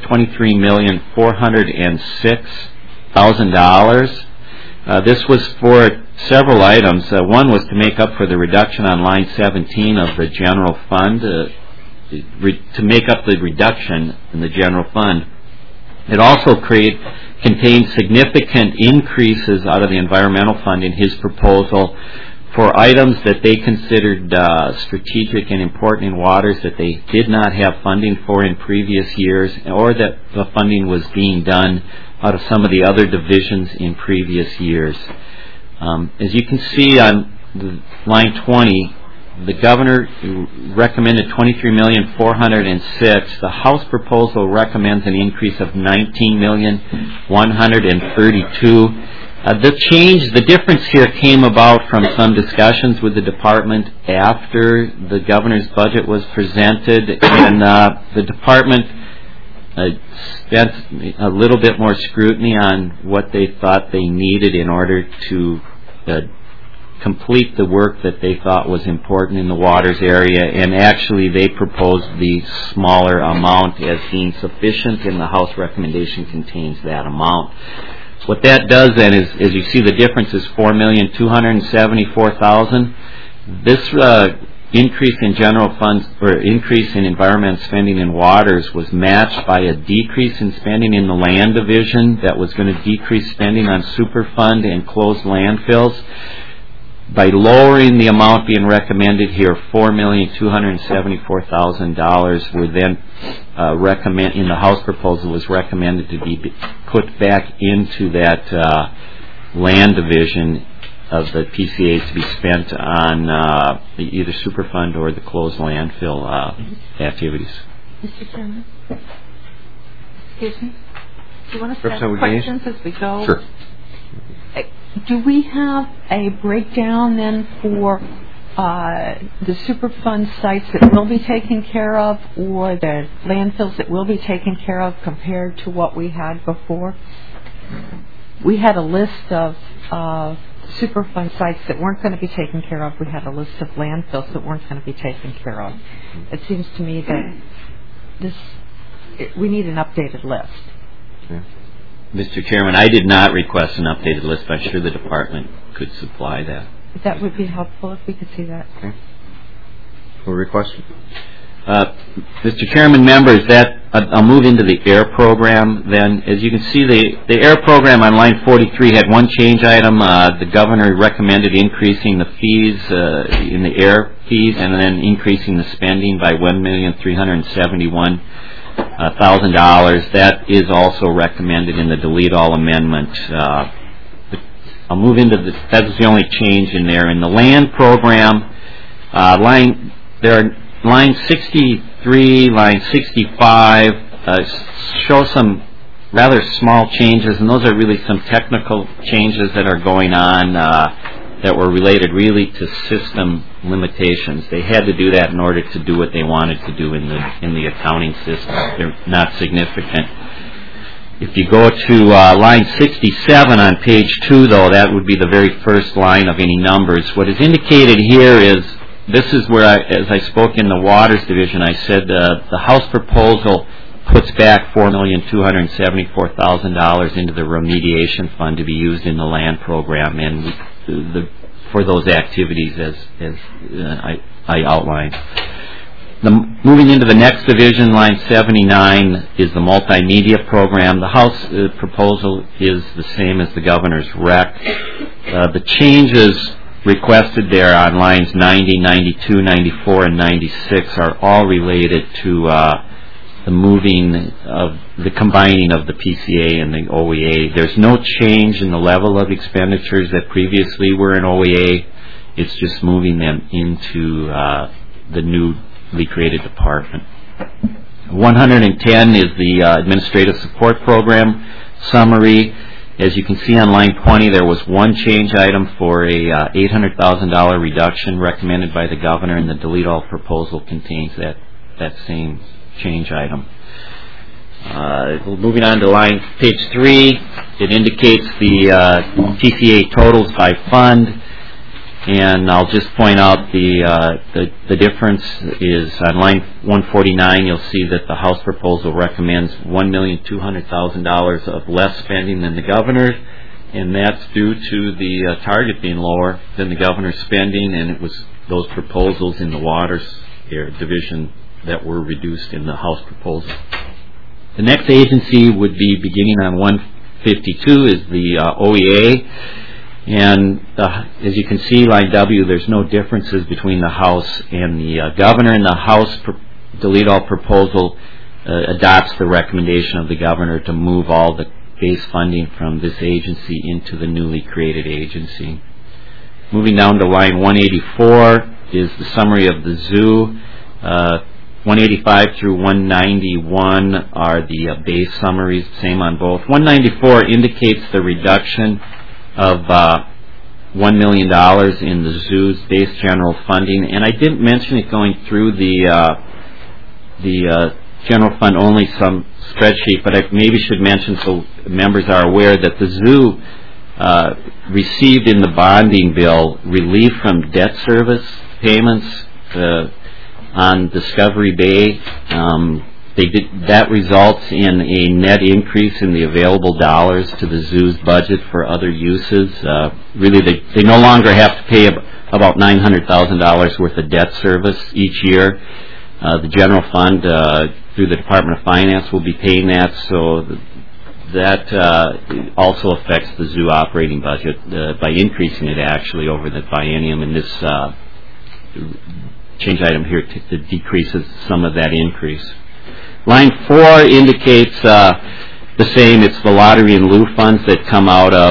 $23,406,000. This was for several items. One was to make up for the reduction on line 17 of the general fund, to make up the reduction in the general fund. It also contained significant increases out of the environmental fund in his proposal for items that they considered strategic and important in waters that they did not have funding for in previous years, or that the funding was being done out of some of the other divisions in previous years. As you can see on line 20, the governor recommended $23,406,000. The House proposal recommends an increase of $19,132,000. The difference here came about from some discussions with the department after the governor's budget was presented, and the department spent a little bit more scrutiny on what they thought they needed in order to complete the work that they thought was important in the waters area, and actually they proposed the smaller amount as being sufficient, and the House recommendation contains that amount. What that does then is, as you see, the difference is $4,274,000. This increase in general funds, or increase in environment spending in waters, was matched by a decrease in spending in the land division that was going to decrease spending on Superfund and closed landfills. By lowering the amount being recommended here, $4,274,000 were then in the House proposal was recommended to be put back into that land division of the PCA to be spent on either Superfund or the closed landfill activities. Mr. Chairman? Excuse me? Do you want to ask questions as we go? Sure. Do we have a breakdown then for the Superfund sites that will be taken care of, or the landfills that will be taken care of, compared to what we had before? We had a list of Superfund sites that weren't going to be taken care of. We had a list of landfills that weren't going to be taken care of. It seems to me that we need an updated list. Yeah. Mr. Chairman, I did not request an updated list, but I'm sure the department could supply that. That would be helpful if we could see that. Okay. We'll request. Mr. Chairman, members, I'll move into the AIR program then. As you can see, the AIR program on line 43 had one change item. The governor recommended increasing the fees in the AIR fees, and then increasing the spending by $1,371,000. That is also recommended in the delete all amendment. I'll move into that's the only change in there. In the land program, line 63, line 65 show some rather small changes, and those are really some technical changes that are going on that were related really to system limitations. They had to do that in order to do what they wanted to do in the accounting system. They're not significant. If you go to line 67 on page 2, though, that would be the very first line of any numbers. What is indicated here is, this is where, as I spoke in the Waters Division, I said the House proposal puts back $4,274,000 into the remediation fund to be used in the land program and for those activities as I outlined. Moving into the next division, line 79 is the multimedia program. The House proposal is the same as the governor's rec. The changes requested there on lines 90, 92, 94, and 96 are all related to the moving of the combining of the PCA and the OEA. There's no change in the level of expenditures that previously were in OEA. It's just moving them into the newly created department. 110 is the administrative support program summary. As you can see on line 20, there was one change item for a $800,000 reduction recommended by the governor, and the delete all proposal contains that same change item. Moving on to page 3, it indicates the TCA totals by fund, and I'll just point out the difference is on line 149. You'll see that the House proposal recommends $1,200,000 of less spending than the governor's, and that's due to the target being lower than the governor's spending, and it was those proposals in the water division that were reduced in the House proposal. The next agency would be beginning on 152 is the OEA, and as you can see, line W, there's no differences between the House and the governor, and the House delete all proposal adopts the recommendation of the governor to move all the base funding from this agency into the newly created agency. Moving down to line 184 is the summary of the zoo. 185 through 191 are the base summaries, same on both. 194 indicates the reduction of $1 million in the zoo's base general funding, and I didn't mention it going through the general fund only some spreadsheet, but I maybe should mention so members are aware that the zoo received in the bonding bill relief from debt service payments on Discovery Bay. That results in a net increase in the available dollars to the zoo's budget for other uses. Really, they no longer have to pay about $900,000 worth of debt service each year. The general fund, through the Department of Finance, will be paying that, so that also affects the zoo operating budget by increasing it actually over the biennium, and this change item here decreases some of that increase. Line 4 indicates the same. It's the lottery and lieu funds that come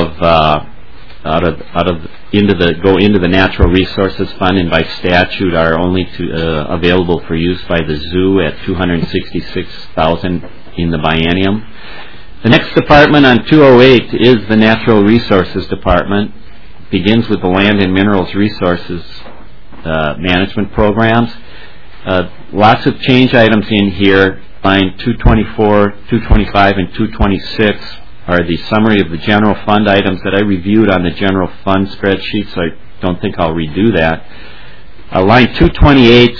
go into the natural resources fund, and by statute are only available for use by the zoo at $266,000 in the biennium. The next department on 208 is the Natural Resources Department. It begins with the Land and Minerals Resources Management Programs. Lots of change items in here. Line 224, 225, and 226 are the summary of the general fund items that I reviewed on the general fund spreadsheet, so I don't think I'll redo that. Line 228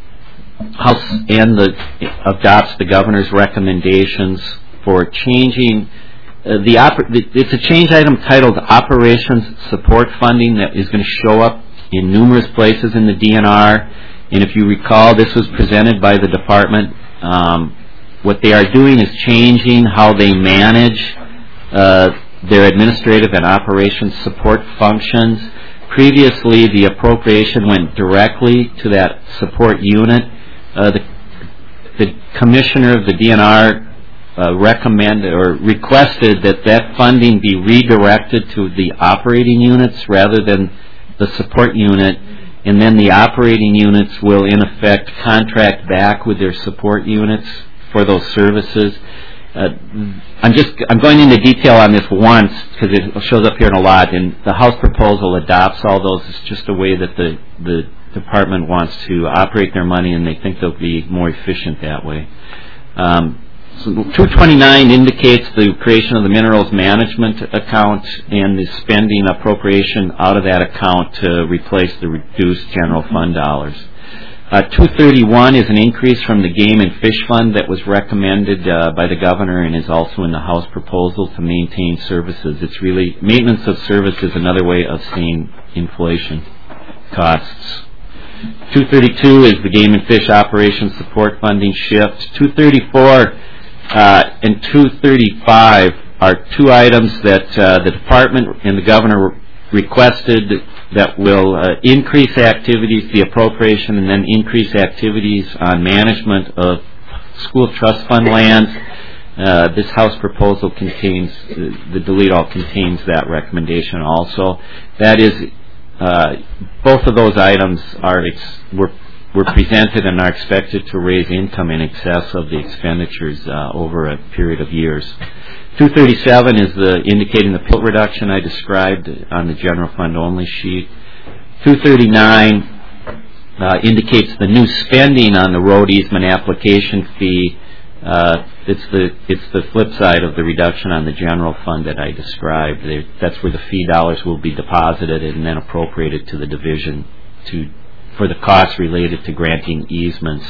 adopts the governor's recommendations for changing it's a change item titled Operations Support Funding that is going to show up in numerous places in the DNR, and if you recall, this was presented by the department. What they are doing is changing how they manage their administrative and operations support functions. Previously, the appropriation went directly to that support unit. The commissioner of the DNR recommended or requested that funding be redirected to the operating units rather than the support unit, and then the operating units will in effect contract back with their support units for those services. I'm going into detail on this once because it shows up here in a lot, and the House proposal adopts all those. It's just a way that the department wants to operate their money, and they think they'll be more efficient that way. So 229 indicates the creation of the minerals management account and the spending appropriation out of that account to replace the reduced general fund dollars. 231 is an increase from the game and fish fund that was recommended by the governor and is also in the House proposal to maintain services. It's really maintenance of service is another way of saying inflation costs. 232 is the game and fish operations support funding shift. 234 and 235 are two items that the department and the governor requested that will increase activities, the appropriation, and then increase activities on management of school trust fund lands. This House proposal contains, the delete all contains that recommendation also. That is, both of those items were were presented and are expected to raise income in excess of the expenditures over a period of years. 237 is indicating the PILT reduction I described on the general fund only sheet. 239 indicates the new spending on the road easement application fee. It's the flip side of the reduction on the general fund that I described. That's where the fee dollars will be deposited and then appropriated to the division for the costs related to granting easements.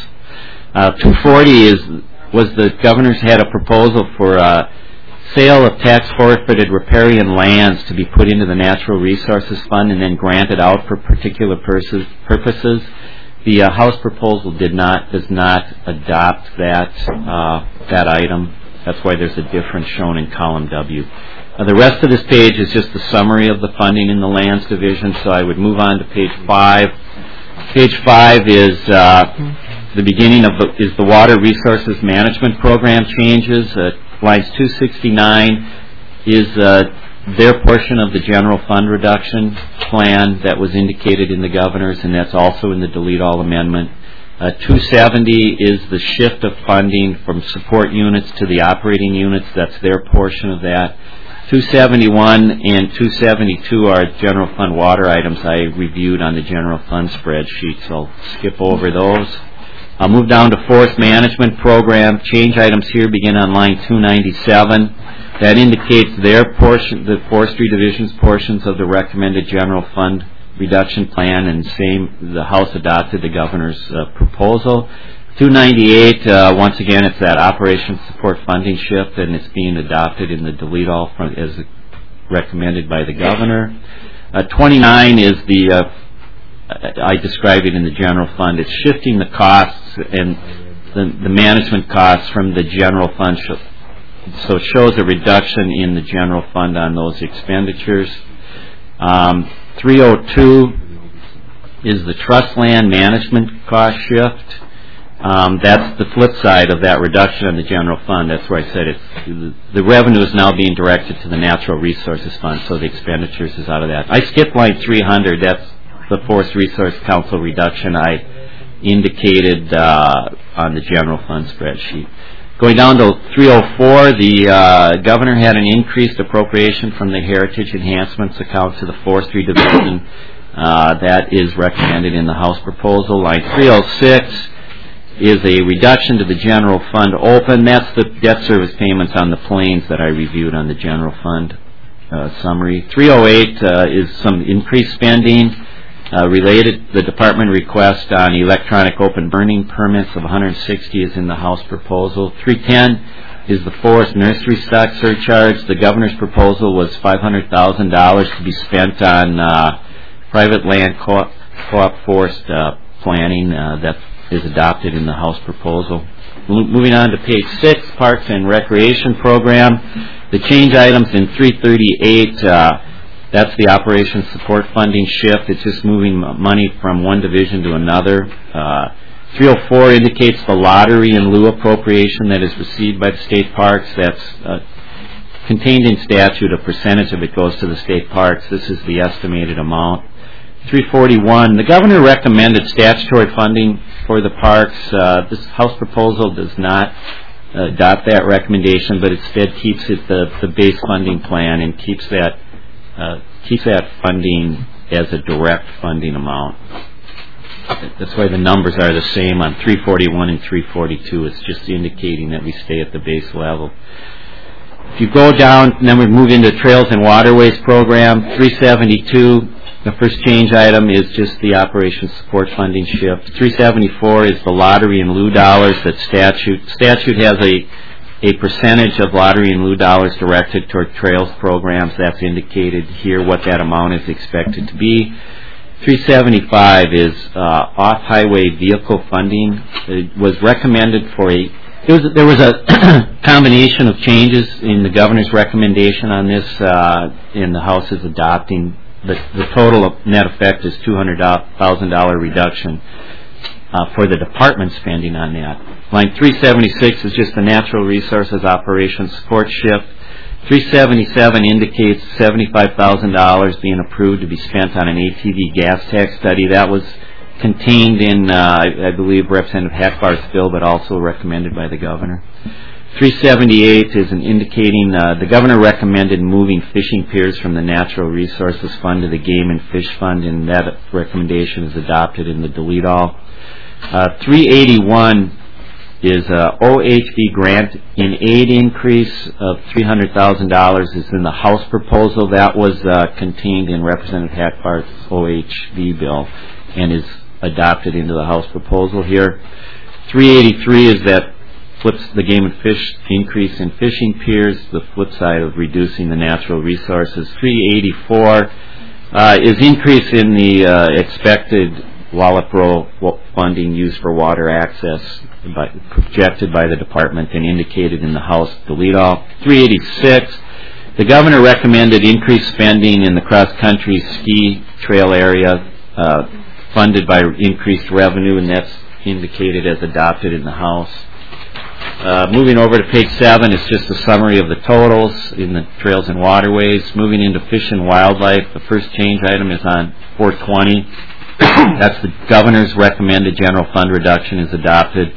240 was the governor's had a proposal for sale of tax forfeited riparian lands to be put into the Natural Resources Fund and then granted out for particular purposes. The House proposal does not adopt that item. That's why there's a difference shown in column W. The rest of this page is just the summary of the funding in the Lands Division, so I would move on to page 5. Page 5 is the beginning of the Water Resources Management Program changes. Lines 269 is their portion of the general fund reduction plan that was indicated in the governor's, and that's also in the delete all amendment. 270 is the shift of funding from support units to the operating units. That's their portion of that. 271 and 272 are general fund water items I reviewed on the general fund spreadsheet, so I'll skip over those. I'll move down to Forest Management Program. Change items here begin on line 297. That indicates their portion, the Forestry Division's portions of the recommended general fund reduction plan, and the House adopted the governor's proposal. 298, once again, it's that Operation Support funding shift, and it's being adopted in the delete all as recommended by the governor. 29 is I described it in the general fund. It's shifting the costs and the management costs from the general fund. So it shows a reduction in the general fund on those expenditures. 302 is the trust land management cost shift. That's the flip side of that reduction on the general fund. That's where I said the revenue is now being directed to the Natural Resources Fund, so the expenditures is out of that. I skipped line 300. That's the Forest Resource Council reduction I indicated on the general fund spreadsheet. Going down to 304, the governor had an increased appropriation from the Heritage Enhancements account to the Forestry Division. That is recommended in the House proposal. Line 306 is a reduction to the general fund open. That's the debt service payments on the planes that I reviewed on the general fund summary. 308 is some increased spending related. The department request on electronic open burning permits of $160 is in the House proposal. 310 is the forest nursery stock surcharge. The governor's proposal was $500,000 to be spent on private land co-op forest planning. That is adopted in the House proposal. Moving on to page 6, Parks and Recreation Program. The change items in 338, that's the Operation Support funding shift. It's just moving money from one division to another. 304 indicates the lottery in lieu appropriation that is received by the state parks. That's contained in statute. A percentage of it goes to the state parks. This is the estimated amount. 341, the governor recommended statutory funding for the parks. This House proposal does not adopt that recommendation, but instead keeps it the base funding plan and keeps that funding as a direct funding amount. That's why the numbers are the same on 341 and 342. It's just indicating that we stay at the base level. If you go down, and then we move into Trails and Waterways Program, 372, the first change item is just the Operation Support funding shift. 374 is the lottery in lieu dollars that statute has a percentage of lottery in lieu dollars directed toward trails programs. That's indicated here what that amount is expected to be. 375 is off-highway vehicle funding. It was recommended for there was a combination of changes in the governor's recommendation on this, and the House is adopting. The total net effect is $200,000 reduction for the department spending on that. Line 376 is just the Natural Resources Operations Support shift. 377 indicates $75,000 being approved to be spent on an ATV gas tax study. That was contained in, I believe, Representative Hackbarth's bill, but also recommended by the governor. 378 is an indicating the governor recommended moving fishing piers from the Natural Resources Fund to the Game and Fish Fund, and that recommendation is adopted in the delete all. 381 is a OHV grant in aid increase of $300,000 is in the House proposal. That was contained in Representative Hackbarth's OHV bill and is adopted into the House proposal here. 383 is that flips the game and fish increase in fishing piers, the flip side of reducing the natural resources. 384 is increase in the expected Wallop funding used for water access projected by the department and indicated in the House delete all. 386, the governor recommended increased spending in the cross-country ski trail area funded by increased revenue, and that's indicated as adopted in the House. Moving over to page 7, it's just a summary of the totals in the trails and waterways. Moving into fish and wildlife, the first change item is on 420. That's the governor's recommended general fund reduction is adopted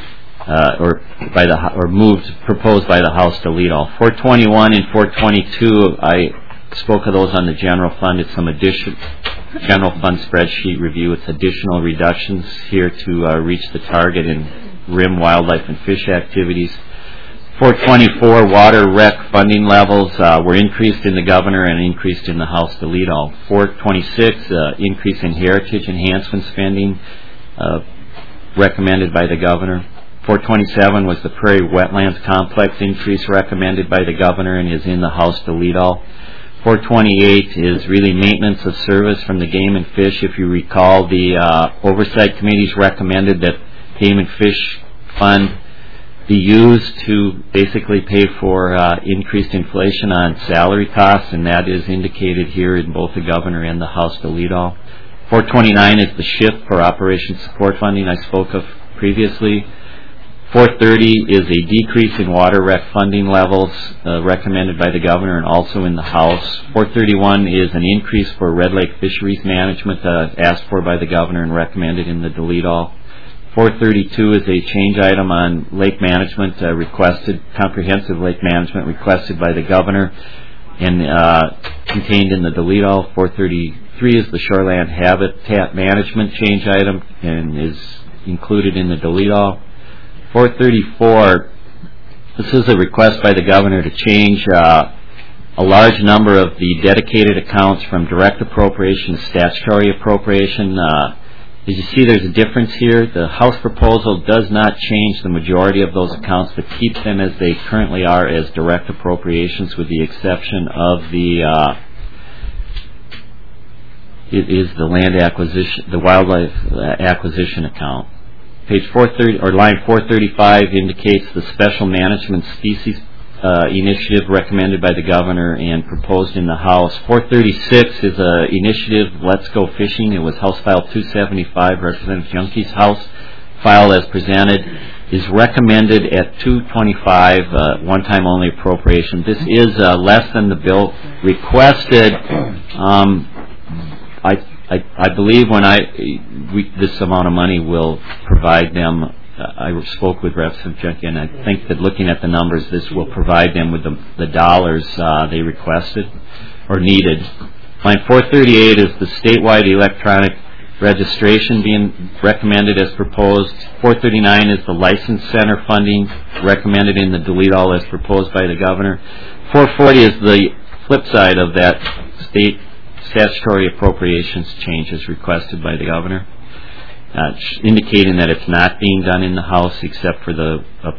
proposed by the House delete all. 421 and 422, I spoke of those on the general fund. It's some additional general fund spreadsheet review. It's additional reductions here to reach the target in RIM wildlife and fish activities. 424 water rec funding levels were increased in the governor and increased in the House delete all. 426 increase in heritage enhancement spending recommended by the governor. 427 was the Prairie Wetlands Complex increase recommended by the governor and is in the House delete all. 428 is really maintenance of service from the Game and Fish. If you recall, the oversight committees recommended that Game and Fish Fund be used to basically pay for increased inflation on salary costs, and that is indicated here in both the governor and the House delete all. 429 is the shift for operation support funding I spoke of previously. 430 is a decrease in water rec funding levels recommended by the governor and also in the House. 431 is an increase for Red Lake Fisheries Management asked for by the governor and recommended in the delete all. 432 is a change item on lake management comprehensive lake management requested by the governor and contained in the delete all. 433 is the shoreland habitat management change item and is included in the delete all. 434, this is a request by the governor to change a large number of the dedicated accounts from direct appropriation to statutory appropriation. As you see, there's a difference here. The House proposal does not change the majority of those accounts, but keeps them as they currently are as direct appropriations, with the exception of the land acquisition, the wildlife acquisition account. Page 430 or line 435 indicates the special management species initiative recommended by the governor and proposed in the House. 436 is an initiative, Let's Go Fishing. It was House File 275, Representative Junke's House file as presented, is recommended at 225, one-time only appropriation. This is less than the bill requested. I believe when this amount of money will provide them. I spoke with Representative Junke, and I think that looking at the numbers, this will provide them with the dollars they requested or needed. Line 438 is the statewide electronic registration being recommended as proposed. 439 is the license center funding recommended in the delete all as proposed by the governor. 440 is the flip side of that state statutory appropriations changes requested by the governor, indicating that it's not being done in the House except for the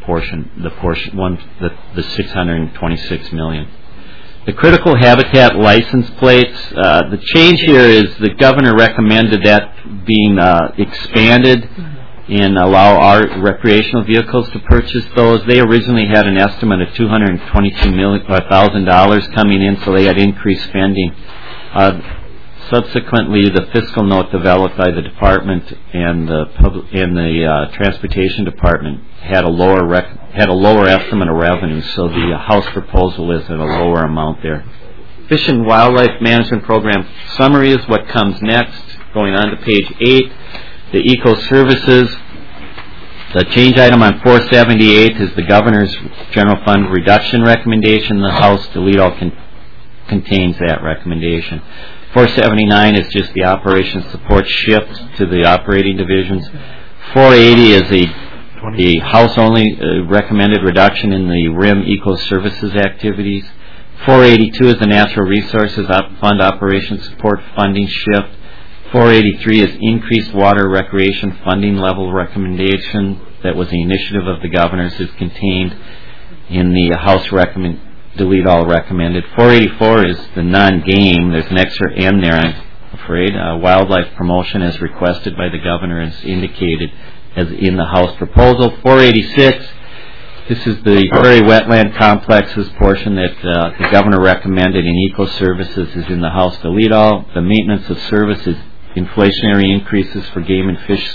$626 million. The critical habitat license plates, the change here is the governor recommended that being expanded and allow our recreational vehicles to purchase those. They originally had an estimate of $222,000 coming in, so they had increased spending. Subsequently, the fiscal note developed by the department and the transportation department had a lower estimate of revenue, so the House proposal is at a lower amount there. Fish and Wildlife Management Program summary is what comes next. Going on to page 8, The Eco-Services, the change item on 478 is the Governor's General Fund reduction recommendation. The House delete all contains that recommendation. 479 is just the operations support shift to the operating divisions. 480 is the House-only recommended reduction in the RIM Eco-Services activities. 482 is the Natural Resources Fund operations support funding shift. 483 is increased water recreation funding level recommendation. That was the initiative of the Governor's, is contained in the House delete all recommended. 484 is the non-game. There's an extra N there, I'm afraid. Wildlife promotion as requested by the Governor as indicated as in the House proposal. 486, this is the prairie wetland complexes portion that the Governor recommended in Eco-Services is in the House delete all. The maintenance of services, inflationary increases for game and fish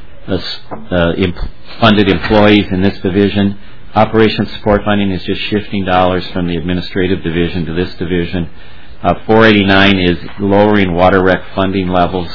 funded employees in this division. Operations support funding is just shifting dollars from the administrative division to this division. 489 is lowering water rec funding levels.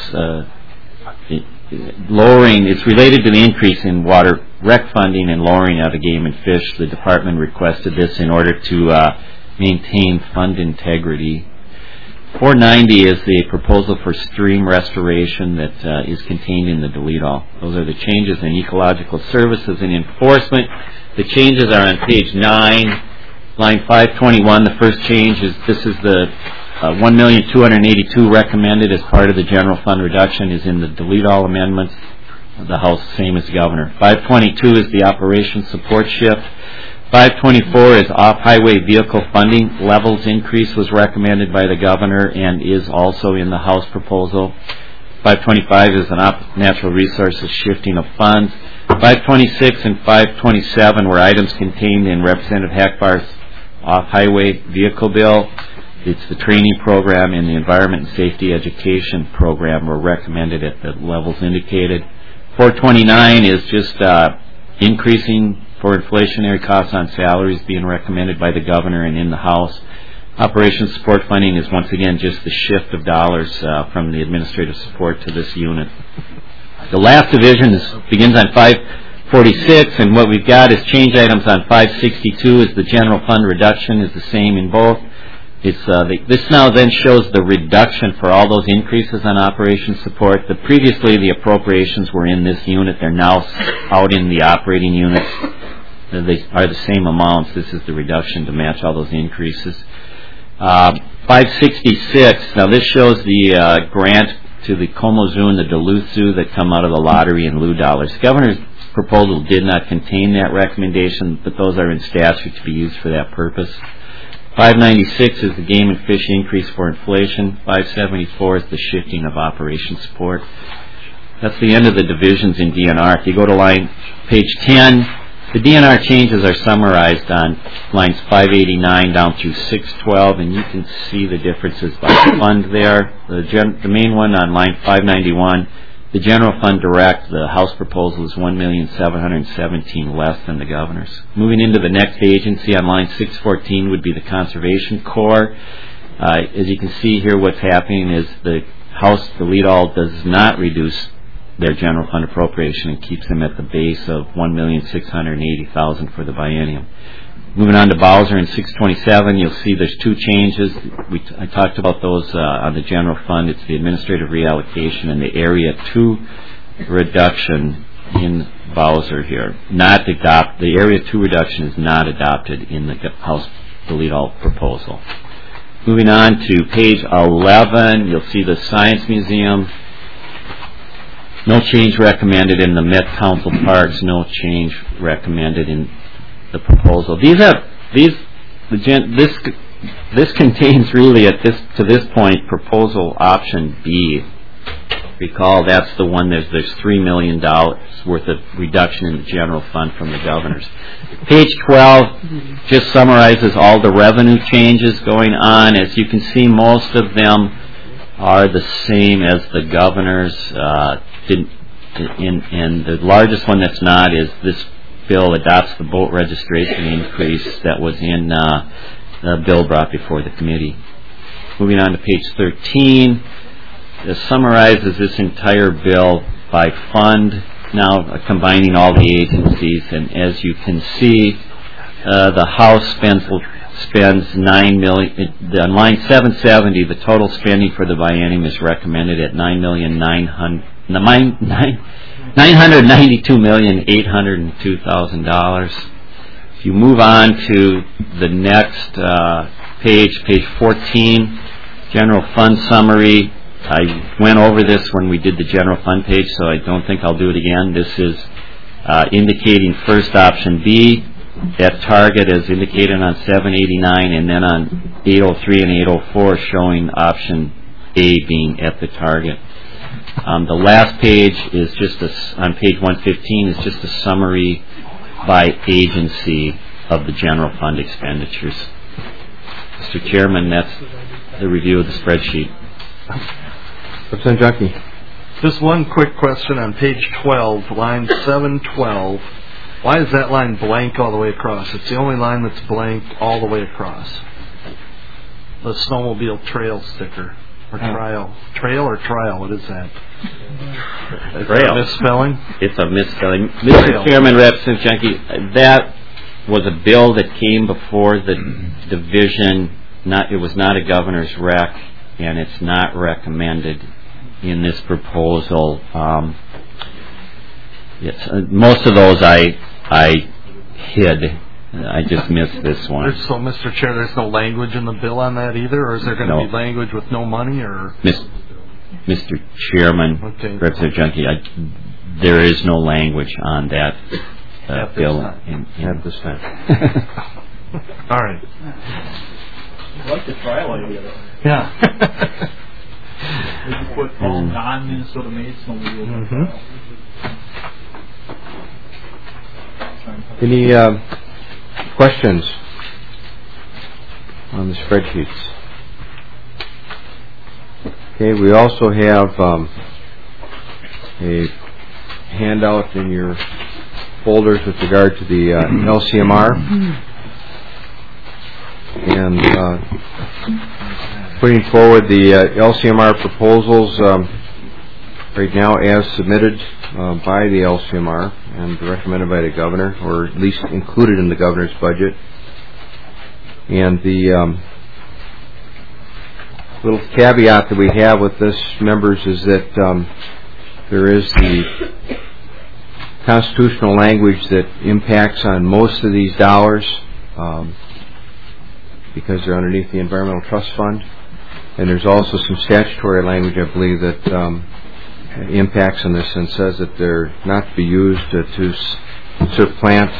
It's related to the increase in water rec funding and lowering out of game and fish. The department requested this in order to maintain fund integrity. 490 is the proposal for stream restoration that is contained in the delete all. Those are the changes in ecological services and enforcement. The changes are on page 9, line 521. The first change is this is the $1,282,000 recommended as part of the general fund reduction is in the delete all amendments. The House, same as the Governor. 522 is the operation support shift. 524 is off-highway vehicle funding levels increase was recommended by the Governor and is also in the House proposal. 525 is an natural resources shifting of funds. 526 and 527 were items contained in Representative Hackbar's off-highway vehicle bill. It's the training program and the environment and safety education program were recommended at the levels indicated. 429 is just increasing for inflationary costs on salaries being recommended by the Governor and in the House. Operations support funding is once again just the shift of dollars from the administrative support to this unit. The last division begins on 546, and what we've got is change items on 562 is the general fund reduction is the same in both. This now then shows the reduction for all those increases on operations support. Previously the appropriations were in this unit. They're now out in the operating units. They are the same amounts. This is the reduction to match all those increases. 566, now this shows the grant to the Como Zoo and the Duluth Zoo that come out of the lottery and lieu dollars. The Governor's proposal did not contain that recommendation, but those are in statute to be used for that purpose. 596 is the game and fish increase for inflation. 574 is the shifting of operation support. That's the end of the divisions in DNR. If you go to page 10, the DNR changes are summarized on lines 589 down through 612, and you can see the differences by fund there. The main one on line 591, the general fund direct, the House proposal is $1,717,000 less than the Governor's. Moving into the next agency on line 614 would be the Conservation Corps. As you can see here, what's happening is the House delete all does not reduce their general fund appropriation and keeps them at the base of $1,680,000 for the biennium. Moving on to Bowser in 627, you'll see there's two changes. I talked about those on the general fund. It's the administrative reallocation and the Area 2 reduction in Bowser here. The Area 2 reduction is not adopted in the House delete all proposal. Moving on to page 11, you'll see the Science Museum. No change recommended in the Met Council Parks. No change recommended in the proposal. This contains really to this point proposal option B. Recall that's the one there's $3 million worth of reduction in the general fund from the Governor's. Page 12 just summarizes all the revenue changes going on. As you can see, most of them are the same as the Governor's. And the largest one that's not is this bill adopts the boat registration increase that was in the bill brought before the committee. Moving on to page 13, it summarizes this entire bill by fund, now combining all the agencies, and as you can see, the House spends $9 million. On line 770, the total spending for the biennium is recommended at $992,802,000. If you move on to the next page 14, general fund summary. I went over this when we did the general fund page, so I don't think I'll do it again. This is indicating first option B at target as indicated on 789, and then on 803 and 804 showing option A being at the target. The last page is just on page 115 is just a summary by agency of the general fund expenditures. Mr. Chairman, that's the review of the spreadsheet. Representative Junkie. Just one quick question on page 12, line 712. Why is that line blank all the way across? It's the only line that's blank all the way across. The snowmobile trail sticker. Or trial. Trail or trial? What is that? Trail. Misspelling? It's a misspelling. Mr. Chairman, Representative Junkie, that was a bill that came before the division. It was not a governor's rec, and it's not recommended in this proposal. Most of those I hid. I just missed this one. So, Mr. Chair, there's no language in the bill on that either, or is there going to be language with no money, or? Mr. Chairman, okay. Representative Junkie, there is no language on that bill At this time. All right. I like the trial idea, though. Yeah. If you put all non-Minnesota made snowmobiles. Any questions on the spreadsheets? Okay, we also have a handout in your folders with regard to the LCMR and putting forward the LCMR proposals right now as submitted by the LCMR and recommended by the governor, or at least included in the governor's budget. And the little caveat that we have with this, members, is that there is the constitutional language that impacts on most of these dollars because they're underneath the Environmental Trust Fund. And there's also some statutory language, I believe, that impacts on this and says that they're not to be used to supplant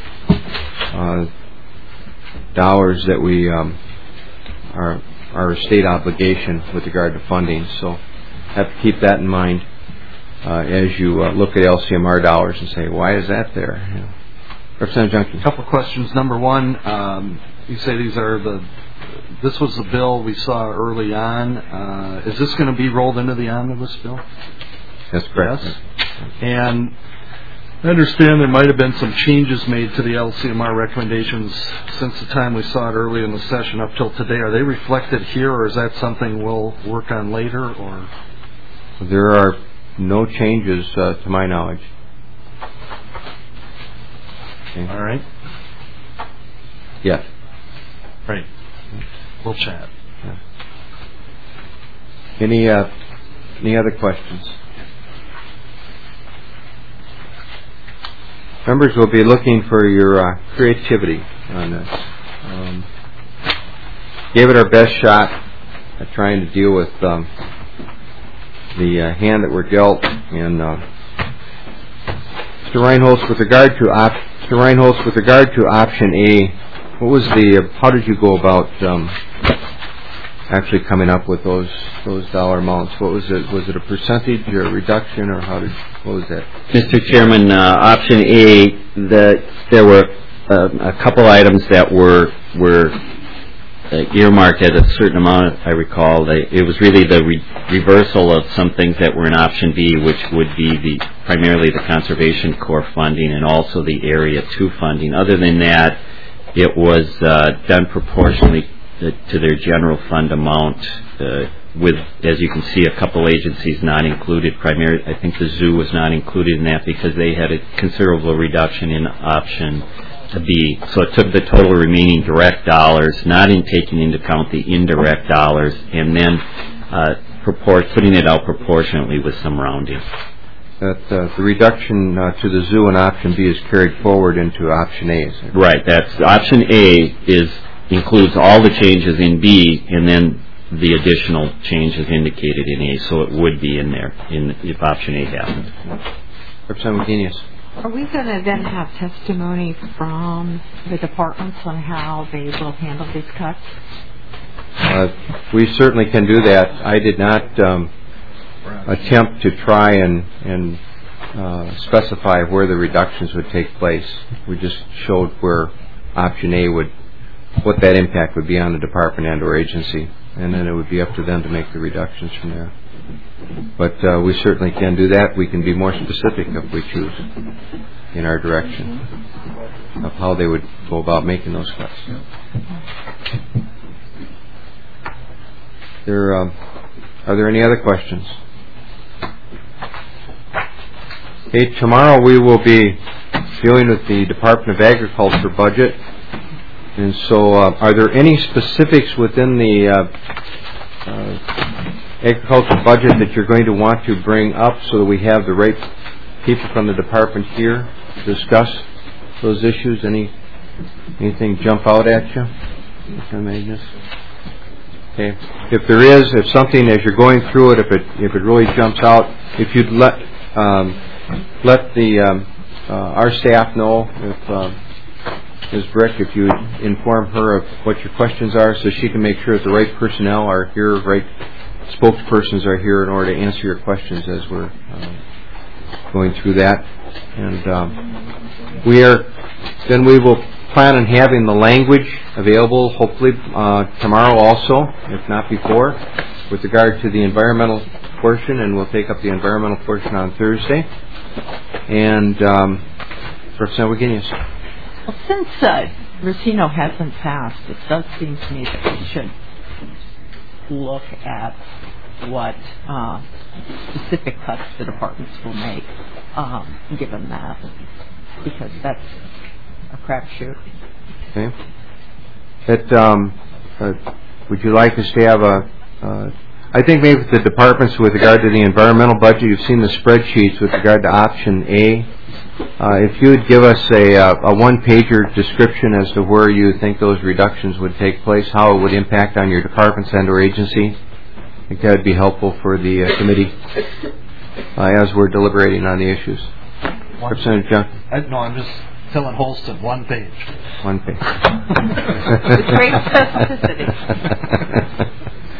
dollars that we are a state obligation with regard to funding. So have to keep that in mind as you look at LCMR dollars and say, why is that there? Representative Junkie. A couple of questions. Number one, you say this was the bill we saw early on. Is this going to be rolled into the omnibus bill? That's correct. Yes. And I understand there might have been some changes made to the LCMR recommendations since the time we saw it early in the session up till today. Are they reflected here, or is that something we'll work on later? Or there are no changes to my knowledge. Okay. All right. Yes. Right. We'll chat. Yeah. Any other questions? Members will be looking for your creativity on this. Gave it our best shot at trying to deal with the hand that we're dealt. And Mr. Reinholz, with regard to option A, what was how did you go about actually coming up with those dollar amounts? What was it? Was it a percentage or a reduction, or what was that? Mr. Chairman, option A, there were a couple items that were earmarked at a certain amount, if I recall. It was really the reversal of some things that were in option B, which would be primarily the Conservation Corps funding and also the Area 2 funding. Other than that, it was done proportionally to their general fund amount with, as you can see, a couple agencies not included. Primarily, I think the zoo was not included in that because they had a considerable reduction in option B. So it took the total remaining direct dollars, not in taking into account the indirect dollars, and then putting it out proportionately with some rounding. That the reduction to the zoo and option B is carried forward into option A. Right. That's option A includes all the changes in B, and then the additional changes indicated in A. So it would be in there if option A happened. Representative McGuinness. Are we going to then have testimony from the departments on how they will handle these cuts? We certainly can do that. I did not attempt to try and specify where the reductions would take place. We just showed where option A what that impact would be on the department and or agency, and then it would be up to them to make the reductions from there. But we certainly can do that. We can be more specific if we choose in our direction of how they would go about making those cuts. Are there any other questions? Okay, tomorrow we will be dealing with the Department of Agriculture budget. And so are there any specifics within the agriculture budget that you're going to want to bring up so that we have the right people from the department here to discuss those issues? Anything jump out at you? Okay. If something as you're going through it, if it really jumps out, if you'd let the our staff know, if Ms. Brick, if you inform her of what your questions are, so she can make sure that the right personnel are here, right spokespersons are here in order to answer your questions as we're going through that. And then we will plan on having the language available hopefully tomorrow also, if not before, with regard to the environmental portion, and we'll take up the environmental portion on Thursday. And Representative McGuinness. Well, since Racino hasn't passed, it does seem to me that we should look at what specific cuts the departments will make, given that, because that's a crapshoot. Okay. Would you like us to have I think maybe the departments with regard to the environmental budget, you've seen the spreadsheets with regard to option A. If you would give us a one-pager description as to where you think those reductions would take place, how it would impact on your departments and or agency, I think that would be helpful for the committee as we're deliberating on the issues. Representative John? No, I'm just telling Holston, one page. One page. With great specificity.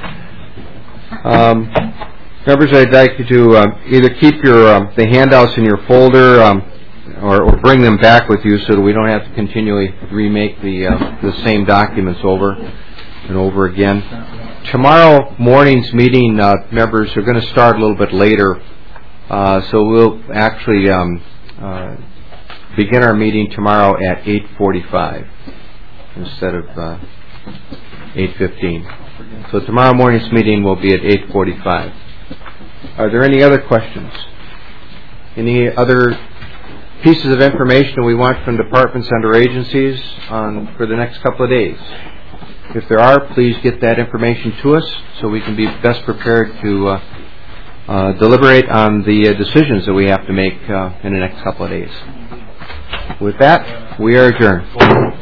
Members, I'd like you to either keep the handouts in your folder or bring them back with you so that we don't have to continually remake the same documents over and over again. Tomorrow morning's meeting, members, are going to start a little bit later, so we'll actually begin our meeting tomorrow at 8:45 instead of 8:15. So tomorrow morning's meeting will be at 8:45. Are there any other questions? Any other pieces of information we want from departments and or agencies for the next couple of days? If there are, please get that information to us so we can be best prepared to deliberate on the decisions that we have to make in the next couple of days. With that, we are adjourned.